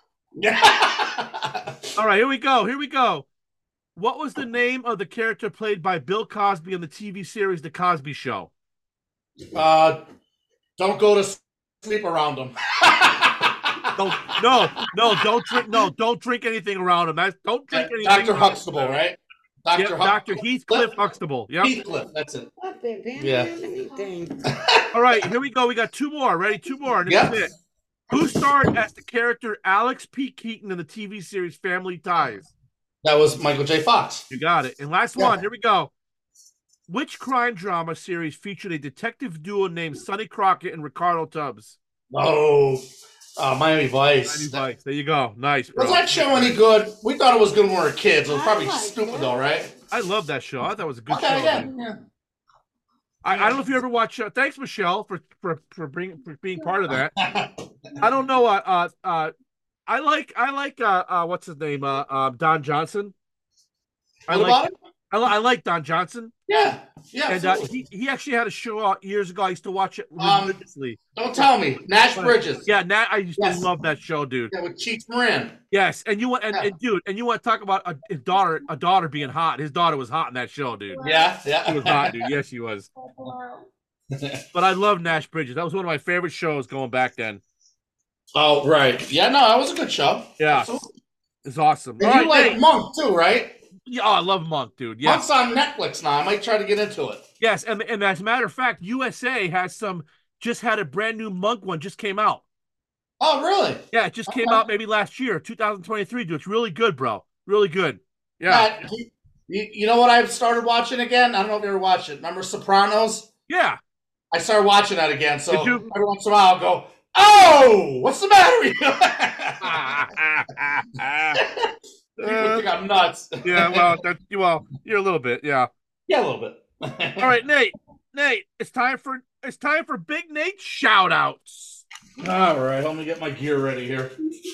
yeah. All right, here we go. Here we go. What was the name of the character played by Bill Cosby in the T V series The Cosby Show? uh, don't go to sleep around him. Don't, no, no, don't drink. No, don't drink anything around him. That's, don't drink anything. Doctor Huxtable, right? Yep, Doctor Doctor Heathcliff Huxtable. Yep. Heathcliff, that's it. What, baby? Yeah. Anything. All right, here we go. We got two more. Ready? Two more. And this Yep. is it. Who starred as the character Alex P. Keaton in the T V series Family Ties? That was Michael J. Fox. You got it. And last Yeah. one. Here we go. Which crime drama series featured a detective duo named Sonny Crockett and Ricardo Tubbs? Oh, uh, Miami Vice. Miami Vice. There you go. Nice, bro. Was that show any good? We thought it was good when we were kids. It was I probably liked stupid it. though, right? I love that show. I thought it was a good Okay, show. yeah, man. yeah. I, I don't know if you ever watch. Uh, thanks, Michelle, for for for being for being part of that. I don't know. Uh, uh, uh I like I like uh, uh what's his name? Uh, uh Don Johnson. I What like about it? I, li- I like Don Johnson, Yeah, yeah. and uh, absolutely. he he actually had a show out years ago. I used to watch it Um, religiously. Don't tell me. Nash Bridges. Yeah, Nat, I used Yes. to love that show, dude. Yeah, with Cheech Marin. Yes, and you want and, Yeah. and dude, and you want to talk about a, his daughter, a daughter being hot. His daughter was hot in that show, dude. Yeah, She was yeah. hot, dude. Yes, she was. But I love Nash Bridges. That was one of my favorite shows going back then. Oh, right. Yeah, no, that was a good show. Yeah, Absolutely. it's awesome. And All you right, like Nate. Monk too, right? Yeah, oh, I love Monk, dude. Yes, Monk's on Netflix now. I might try to get into it. yes, and and as a matter of fact, U S A has some. Just had a brand new Monk one. Just came out. Oh, really? Yeah, it just came Okay. out maybe last year, two thousand twenty-three. Dude, it's really good, bro. Really good. Yeah, Matt, you, you you know what I've started watching again? I don't know if you ever watched it. Remember Sopranos? yeah. I started watching that again. So Did you? every once in a while I'll go, oh, what's the matter with you? People think I'm nuts. Yeah, well, that, well, you're a little bit, yeah. Yeah, a little bit. All right, Nate. Nate, it's time for it's time for Big Nate shout outs. All right, let me get my gear ready here.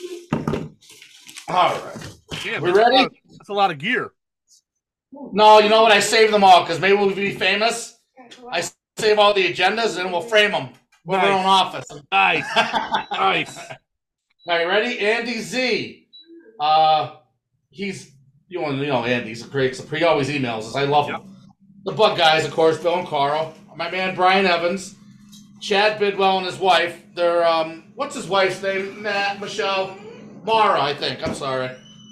All right. Yeah, We that's a ready? lot of- That's a lot of gear. No, you know what? I saved them all because maybe we'll be famous. I save all the agendas and we'll frame them with our Nice. own office. Nice, nice. Are you ready? Andy Z. Uh, he's you know, you know Andy's a great. He always emails us. I love Yep. him. The Bug guys, of course, Bill and Carl. My man Brian Evans, Chad Bidwell and his wife. They're um, what's his wife's name? Matt, Michelle, Mara, I think. I'm sorry.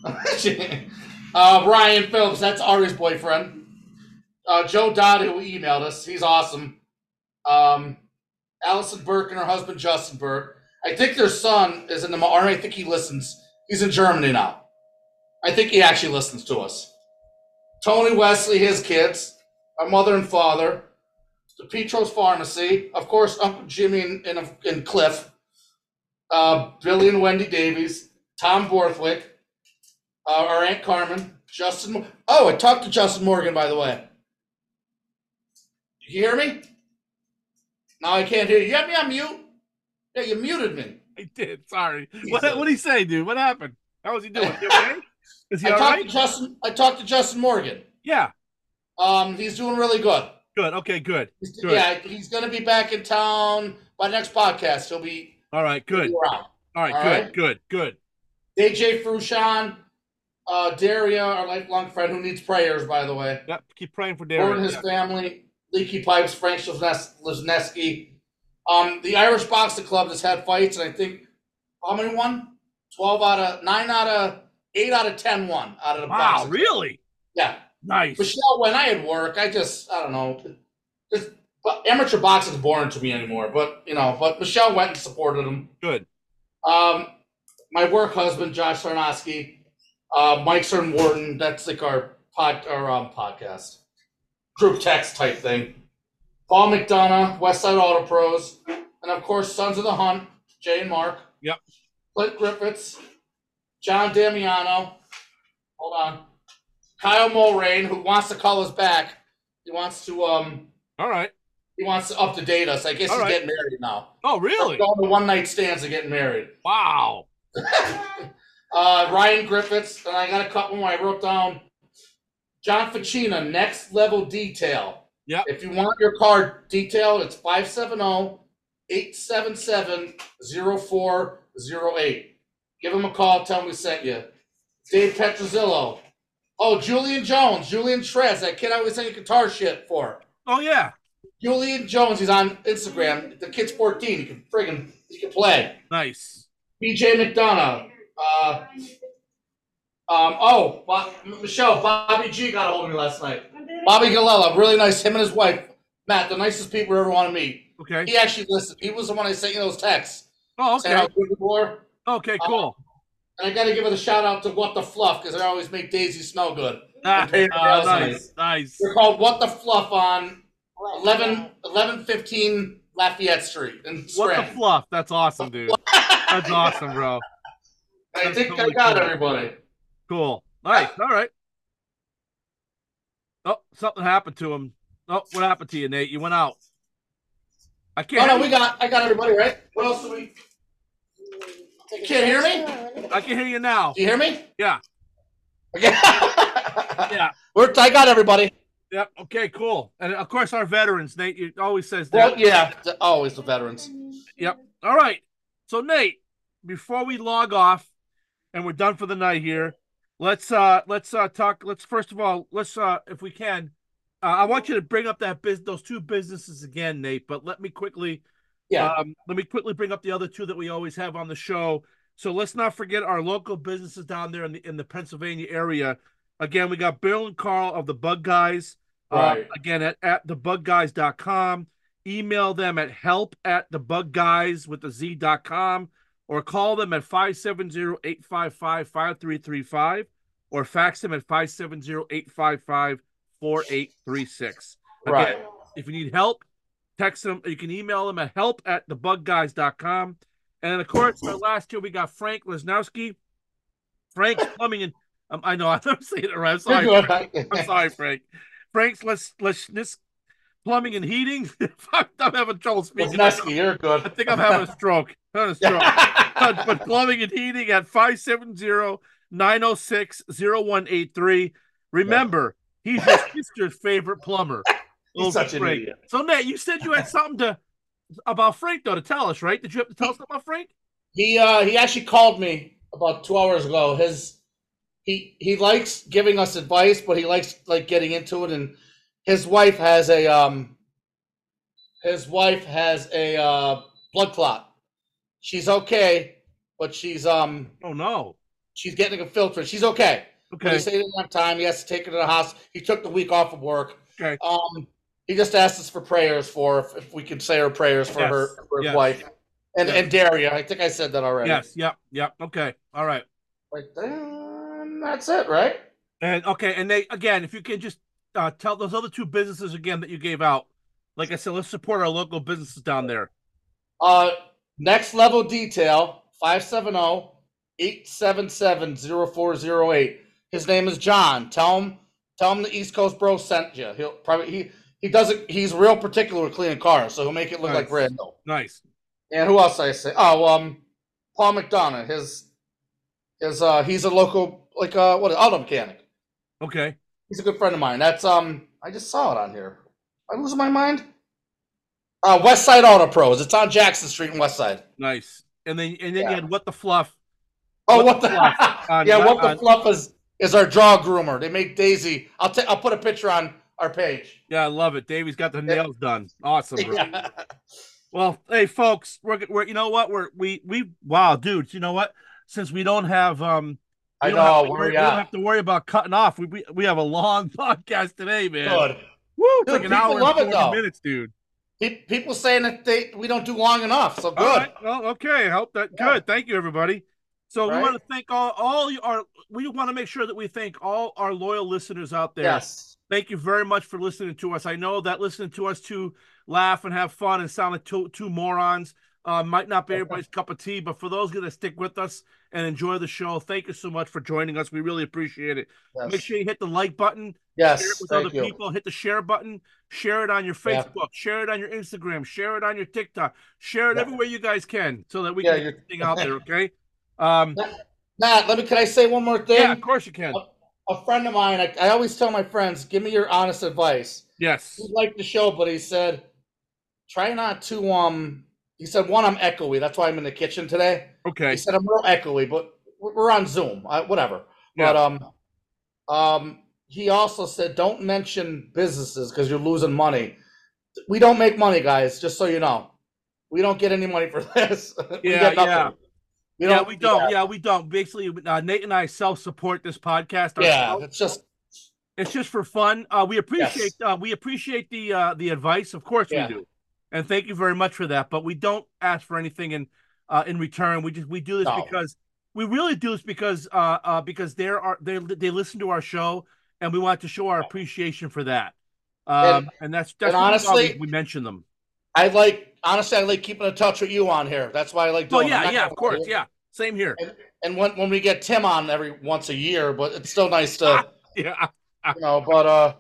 uh, Brian Phillips. That's Ari's boyfriend. Uh, Joe Dodd, who emailed us. He's awesome. Um, Allison Burke and her husband Justin Burke. I think their son is in the army. I think he listens. He's in Germany now. I think he actually listens to us. Tony Wesley, his kids, our mother and father, the Petros Pharmacy, of course, Uncle Jimmy and, and, and Cliff, uh, Billy and Wendy Davies, Tom Borthwick, uh, our Aunt Carmen, Justin. Mo- oh, I talked to Justin Morgan, by the way. You hear me? No, I can't hear you. You have me on mute? Yeah, you muted me. I did. Sorry. What what did he say, dude? What happened? How was he doing? You okay? Is he I all talked right? to Justin. I talked to Justin Morgan. Yeah. Um, he's doing really good. Good. Okay. Good. He's- Good. Yeah, he's going to be back in town by next podcast. He'll be, All right. he'll Good. be around. All right. All Good. right. Good. Good. A J Frushan, uh, Daria, our lifelong friend who needs prayers, by the way. Yep. Keep praying for Or Darren. and his Yeah. family, Leaky Pipes, Frank Lesneski. Um, the Irish Boxing Club has had fights, and I think how many won? Twelve out of nine out of eight out of ten won out of the Wow. boxing. Really? Yeah. Nice. Michelle, when I had work, I just I don't know. Just, but amateur boxing is boring to me anymore. But you know, but Michelle went and supported him. Good. Um, my work husband, Josh Sarnowski, uh, Mike Cern Warden. That's like our pod, our um, podcast. group text type thing. Paul McDonough, Westside Auto Pros, and of course Sons of the Hunt, Jay and Mark. Yep. Clint Griffiths, John Damiano. Hold on. Kyle Mulrain, who wants to call us back. He wants to um. All right. He wants to up to date us. I guess All he's right. getting married now. Oh, really? Going to one night stands and getting married. Wow. uh, Ryan Griffiths, and I got a couple more. I wrote down John Ficina, Next Level Detail. Yep. If you want your car detailed, it's five seven zero, eight seven seven, zero four zero eight. Give him a call. Tell him we sent you. Dave Petrozzillo. Oh, Julian Jones. Julian Shreds. That kid I always send you guitar shit for. Oh, yeah. Julian Jones. He's on Instagram. The kid's fourteen. He can friggin' he can play. Nice. B J McDonough. Uh, um, oh, Bob, Michelle. Bobby G got a hold of me last night. Bobby Galella. Really nice. Him and his wife. Matt, the nicest people ever want to meet. Okay. He actually listened. He was the one I sent you those texts. Oh, Saying how okay. good we were. Okay, cool. And I got to give it a shout out to What the Fluff because they always make Daisy smell good. Ah, And pay her ah, nails nice. nice. Nice. They're called What the Fluff on eleven, eleven fifteen Lafayette Street in What Scranton. the fluff? That's awesome, dude. That's awesome, bro. I That's think totally I got cool. everybody. Cool. Nice. All right. Oh, something happened to him. Oh, what happened to you, Nate? You went out. I can't. Oh no, hear we you. got I got everybody right. What else do we? You can't hear me? I can hear you now. Do you hear me? Yeah. Okay. Yeah. We're I got everybody. Yep. Okay. Cool. And of course, our veterans. Nate you always says that. Well, yeah, always the veterans. Yep. All right. So Nate, before we log off, and we're done for the night here, let's uh let's uh talk. Let's first of all let's uh if we can, uh, I want you to bring up that biz those two businesses again, Nate. But let me quickly. Yeah. Um, let me quickly bring up the other two that we always have on the show. So let's not forget our local businesses down there in the in the Pennsylvania area. Again, we got Bill and Carl of the Bug Guys. Right. Uh, again, at, at the bug guys dot com. Email them at help at the bug guys with the z dot com or call them at five seven zero, eight five five, five three three five or fax them at five seven zero, eight five five, four eight three six. Again, Right. if you need help, text them. You can email them at help at the bug guys dot com. And then, of course, our last year we got Frank Lesnowski. Frank's Plumbing and um, I know I'm saying it right. I'm sorry. You're Frank. good. I'm sorry, Frank. Frank's Les Les Plumbing and Heating. I'm having trouble speaking. Lesneski, you're I good. think I'm having a stroke. I'm having a stroke. but, but Plumbing and Heating at five seven zero, nine oh six, oh one eight three. Remember, he's your sister's favorite plumber. He's Little such an Frank. idiot. So, Nate, you said you had something to about Frank, though, to tell us, right? Did you have to tell us about Frank? He uh he actually called me about two hours ago. His he he likes giving us advice, but he likes like getting into it. And his wife has a um his wife has a uh blood clot. She's okay, but she's um Oh, no. she's getting a filter. She's okay. But Okay. he said he didn't have time. He has to take her to the hospital. He took the week off of work. Okay. Um, he just asked us for prayers for if, if we could say our prayers for Yes. her for his Yes. wife and Yes. and Daria. I think I said that already. Yes. Yep. Yep. Okay. All right. Right then, that's it, right? And okay, and they again, if you can just uh, tell those other two businesses again that you gave out. Like I said, let's support our local businesses down there. Uh, Next Level Detail, five seven zero, eight seven seven, zero four zero eight. His name is John. Tell him, tell him the East Coast Bro sent you. He'll probably he he doesn't. He's real particular with cleaning cars, so he'll make it look Nice. like brand new. Nice. And who else did I say? Oh, um, Paul McDonough. His his uh, he's a local like uh, what auto mechanic. Okay. He's a good friend of mine. That's um, I just saw it on here. I losing my mind. Uh, West Side Auto Pros. It's on Jackson Street in West Side. Nice. And then and then Yeah. you had what the fluff. Oh, What what the the? Fluff on- yeah, what the on- fluff is is our jaw groomer. They make Daisy. I'll ta- I'll put a picture on our page. Yeah, I love it. Davey's got the nails done. Awesome. Bro. Yeah. Well, hey folks, we're we're you know what we're we we wow, dudes. You know what? Since we don't have um, we I don't have know to where worry- we we don't at. have to worry about cutting off. We we, we have a long podcast today, man. Good. Woo! It's Dude, like an people hour love and it, forty though. minutes, dude. Pe- People saying that they we don't do long enough. So good. All right. Well, okay. I hope that Yeah. good. Thank you, everybody. So Right? we want to thank all all our. We want to make sure that we thank all our loyal listeners out there. Yes. Thank you very much for listening to us. I know that listening to us to laugh and have fun and sound like two, two morons uh, might not be everybody's cup of tea, but for those going to stick with us and enjoy the show, thank you so much for joining us. We really appreciate it. Yes. Make sure you hit the like button. Yes. Share it with Thank other you. people. Hit the share button. Share it on your Yeah. Facebook. Share it on your Instagram. Share it on your TikTok. Share it Yeah. everywhere you guys can so that we Yeah, can you're- get this thing out there, okay? Um, Matt, let me. Can I say one more thing? yeah, of course you can. A, a friend of mine. I, I always tell my friends, give me your honest advice. Yes. He liked the show, but he said, try not to. Um, he said, one, I'm echoey. That's why I'm in the kitchen today. Okay. He said I'm real echoey, but we're on Zoom. I, whatever. Yeah. But um, um, he also said, don't mention businesses because you're losing money. We don't make money, guys. Just so you know, we don't get any money for this. we Yeah, get nothing. yeah. We yeah, don't- we don't. Yeah, Yeah, we don't. Basically, uh, Nate and I self-support this podcast. yeah, ourselves. it's just It's just for fun. Uh, we appreciate uh, we appreciate the uh, the advice. Of course Yeah. we do, and thank you very much for that. But we don't ask for anything in uh, in return. We just we do this No. because we really do this because uh, uh, because there are they they listen to our show, and we want to show our appreciation for that. Um, and, And- that's that's and really why honestly- we, we mention them. I like honestly I like keeping in touch with you on here. That's why I like Oh doing. it. I'm yeah, not yeah, gonna- of course, yeah. Same here. And, and when when we get Tim on every once a year, but it's still nice to Yeah, you know. But uh,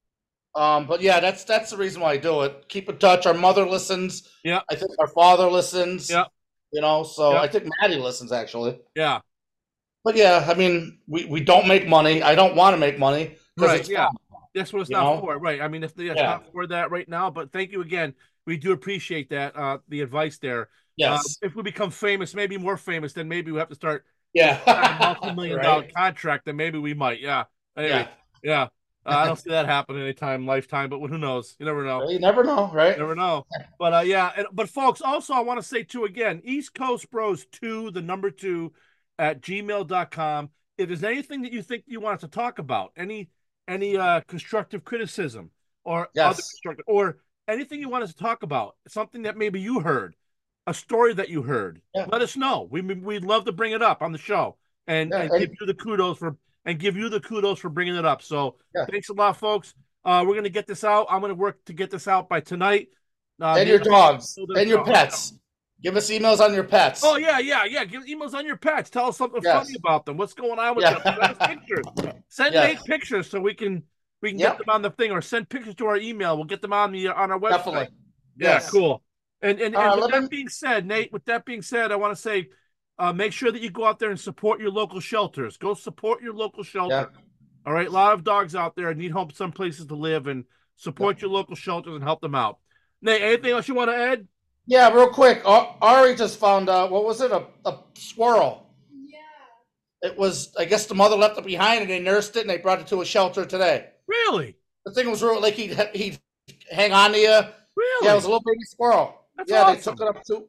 um, but yeah, that's that's the reason why I do it. Keep in touch. Our mother listens. Yeah. I think our father listens. Yeah. You know, so Yeah. I think Maddie listens actually. yeah. But yeah, I mean, we, we don't make money. I don't want to make money because Right, it's yeah. fun. That's what it's You not know? for, right? I mean, if the, it's Yeah. not for that right now, but thank you again. We do appreciate that, uh, the advice there. Yes. Uh, if we become famous, maybe more famous, then maybe we have to start yeah. a multi-million Right? dollar contract. Then maybe we might. Yeah. Anyway, Yeah. yeah. Uh, I don't see that happening anytime lifetime, but who knows? You never know. You never know, right? Never know. But uh, yeah, and, but folks, also I want to say too again, East Coast Bros two, the number two at gmail dot com. If there's anything that you think you want us to talk about, any any uh constructive criticism or Yes. other constructive or anything you want us to talk about, something that maybe you heard, a story that you heard, Yeah. let us know. We we'd love to bring it up on the show and, Yeah, and and- give you the kudos for and give you the kudos for bringing it up. So Yeah. thanks a lot, folks. Uh, we're gonna get this out. I'm gonna work to get this out by tonight. Uh, And your maybe- dogs. Oh, there's And your dogs. pets. Give us emails on your pets. Oh yeah, yeah, yeah. Give emails on your pets. Tell us something Yes. funny about them. What's going on with Yeah. them? Send us pictures. Send Yes. Nate pictures so we can we can Yep. get them on the thing, or send pictures to our email. We'll get them on the on our website. Definitely. Yeah, Yes. cool. And and, All and right, with let that me- being said, Nate, with that being said, I want to say, uh, make sure that you go out there and support your local shelters. Go support your local shelter. All right, a lot of dogs out there need home, some places to live, and support your local shelters and help them out. Nate, anything else you want to add? Yeah, real quick. Ar- Ari just found out, what was it? A, a squirrel. Yeah. It was, I guess the mother left it behind and they nursed it and they brought it to a shelter today. Really? The thing was real, like he'd, he'd hang on to you. Really? Yeah, it was a little baby squirrel. That's yeah, they awesome. took it up to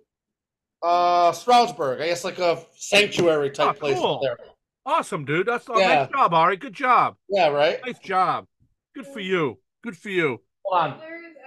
uh, Stroudsburg. I guess like a sanctuary type Oh, place cool. up there. Awesome, dude. That's a Yeah. nice job, Ari. Good job. Yeah, right? Nice job. Good for you. Good for you. Hold on.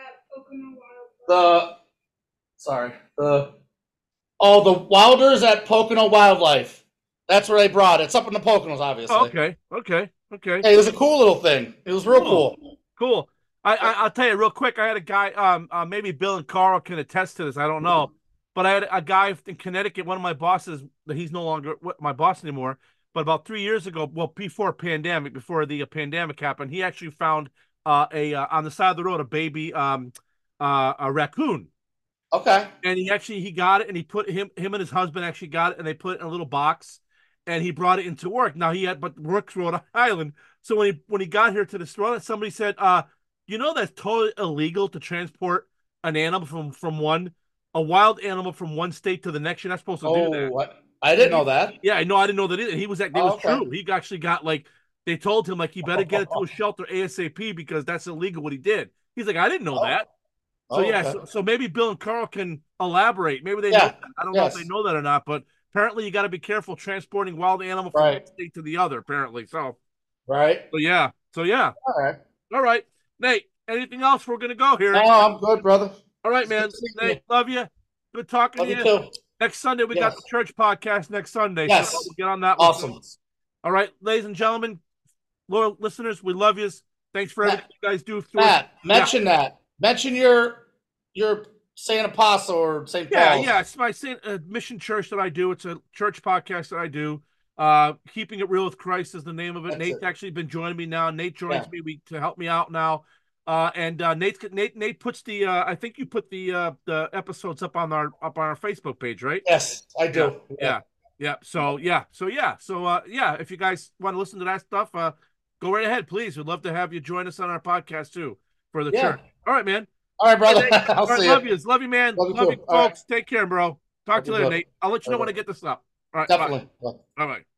The, sorry. The, oh, the Wilders at Pocono Wildlife. That's where they brought it. It's up in the Poconos, obviously. Oh, okay. Okay. Okay. Hey, it was a cool little thing. It was real Cool. cool. Cool. I, I I'll tell you real quick. I had a guy. Um. Uh, maybe Bill and Carl can attest to this. I don't know, but I had a guy in Connecticut. One of my bosses. He's no longer my boss anymore. But about three years ago, well, before pandemic, before the uh, pandemic happened, he actually found uh, a uh, on the side of the road a baby um uh, a raccoon. Okay. And he actually he got it, and he put him him and his husband actually got it, and they put it in a little box, and he brought it into work. Now he had but works Rhode Island, so when he when he got here to the store, somebody said, "Uh, you know that's totally illegal to transport an animal from from one a wild animal from one state to the next. You're not supposed to do Oh, that." what? I didn't know that. Yeah, I know. I didn't know that either. He was like, it Oh, was okay. true. He actually got like they told him like he better get it to a shelter ASAP because that's illegal what he did. He's like, I didn't know Oh. that. So Oh, yeah, okay. so, so maybe Bill and Carl can elaborate. Maybe they Yeah, know that. I don't know if yes. they know that or not, but apparently you got to be careful transporting wild animal from Right. one state to the other. Apparently, so Right? so yeah, so yeah. All right. All right, Nate. Anything else? We're gonna go here. No, I'm good, brother. All right, man. Good seeing Nate, you. love you. Good talking Love to you you. too. Next Sunday, we Yes. got the church podcast next Sunday. Yes. So we'll get on that one. Awesome. All right, ladies and gentlemen, loyal listeners, we love you. Thanks for everything you guys do. Through Matt, mention yeah. that. Mention your your Saint Apostle or Saint Yeah, Paul's. yeah. It's my Saint uh, Mission Church that I do. It's a church podcast that I do. Uh, Keeping It Real with Christ is the name of it. That's Nate's it. actually been joining me now. Nate joins Yeah. me we, to help me out now. Uh, and uh, Nate, Nate, Nate puts the. Uh, I think you put the uh, the episodes up on our up on our Facebook page, right? Yes, I do. Yeah, yeah. yeah. So yeah, so yeah, so uh, yeah. If you guys want to listen to that stuff, uh, go right ahead, please. We'd love to have you join us on our podcast too for the Yeah. church. All right, man. All right, brother. Hey, Nate. I'll All right, see love you. you. Love you, man. Love you Love too. you, All folks. Take care, bro. Talk Love to you you, later, bud. Nate. I'll let you know Bye-bye. when I get this up. All right, Definitely. bye. Bye-bye.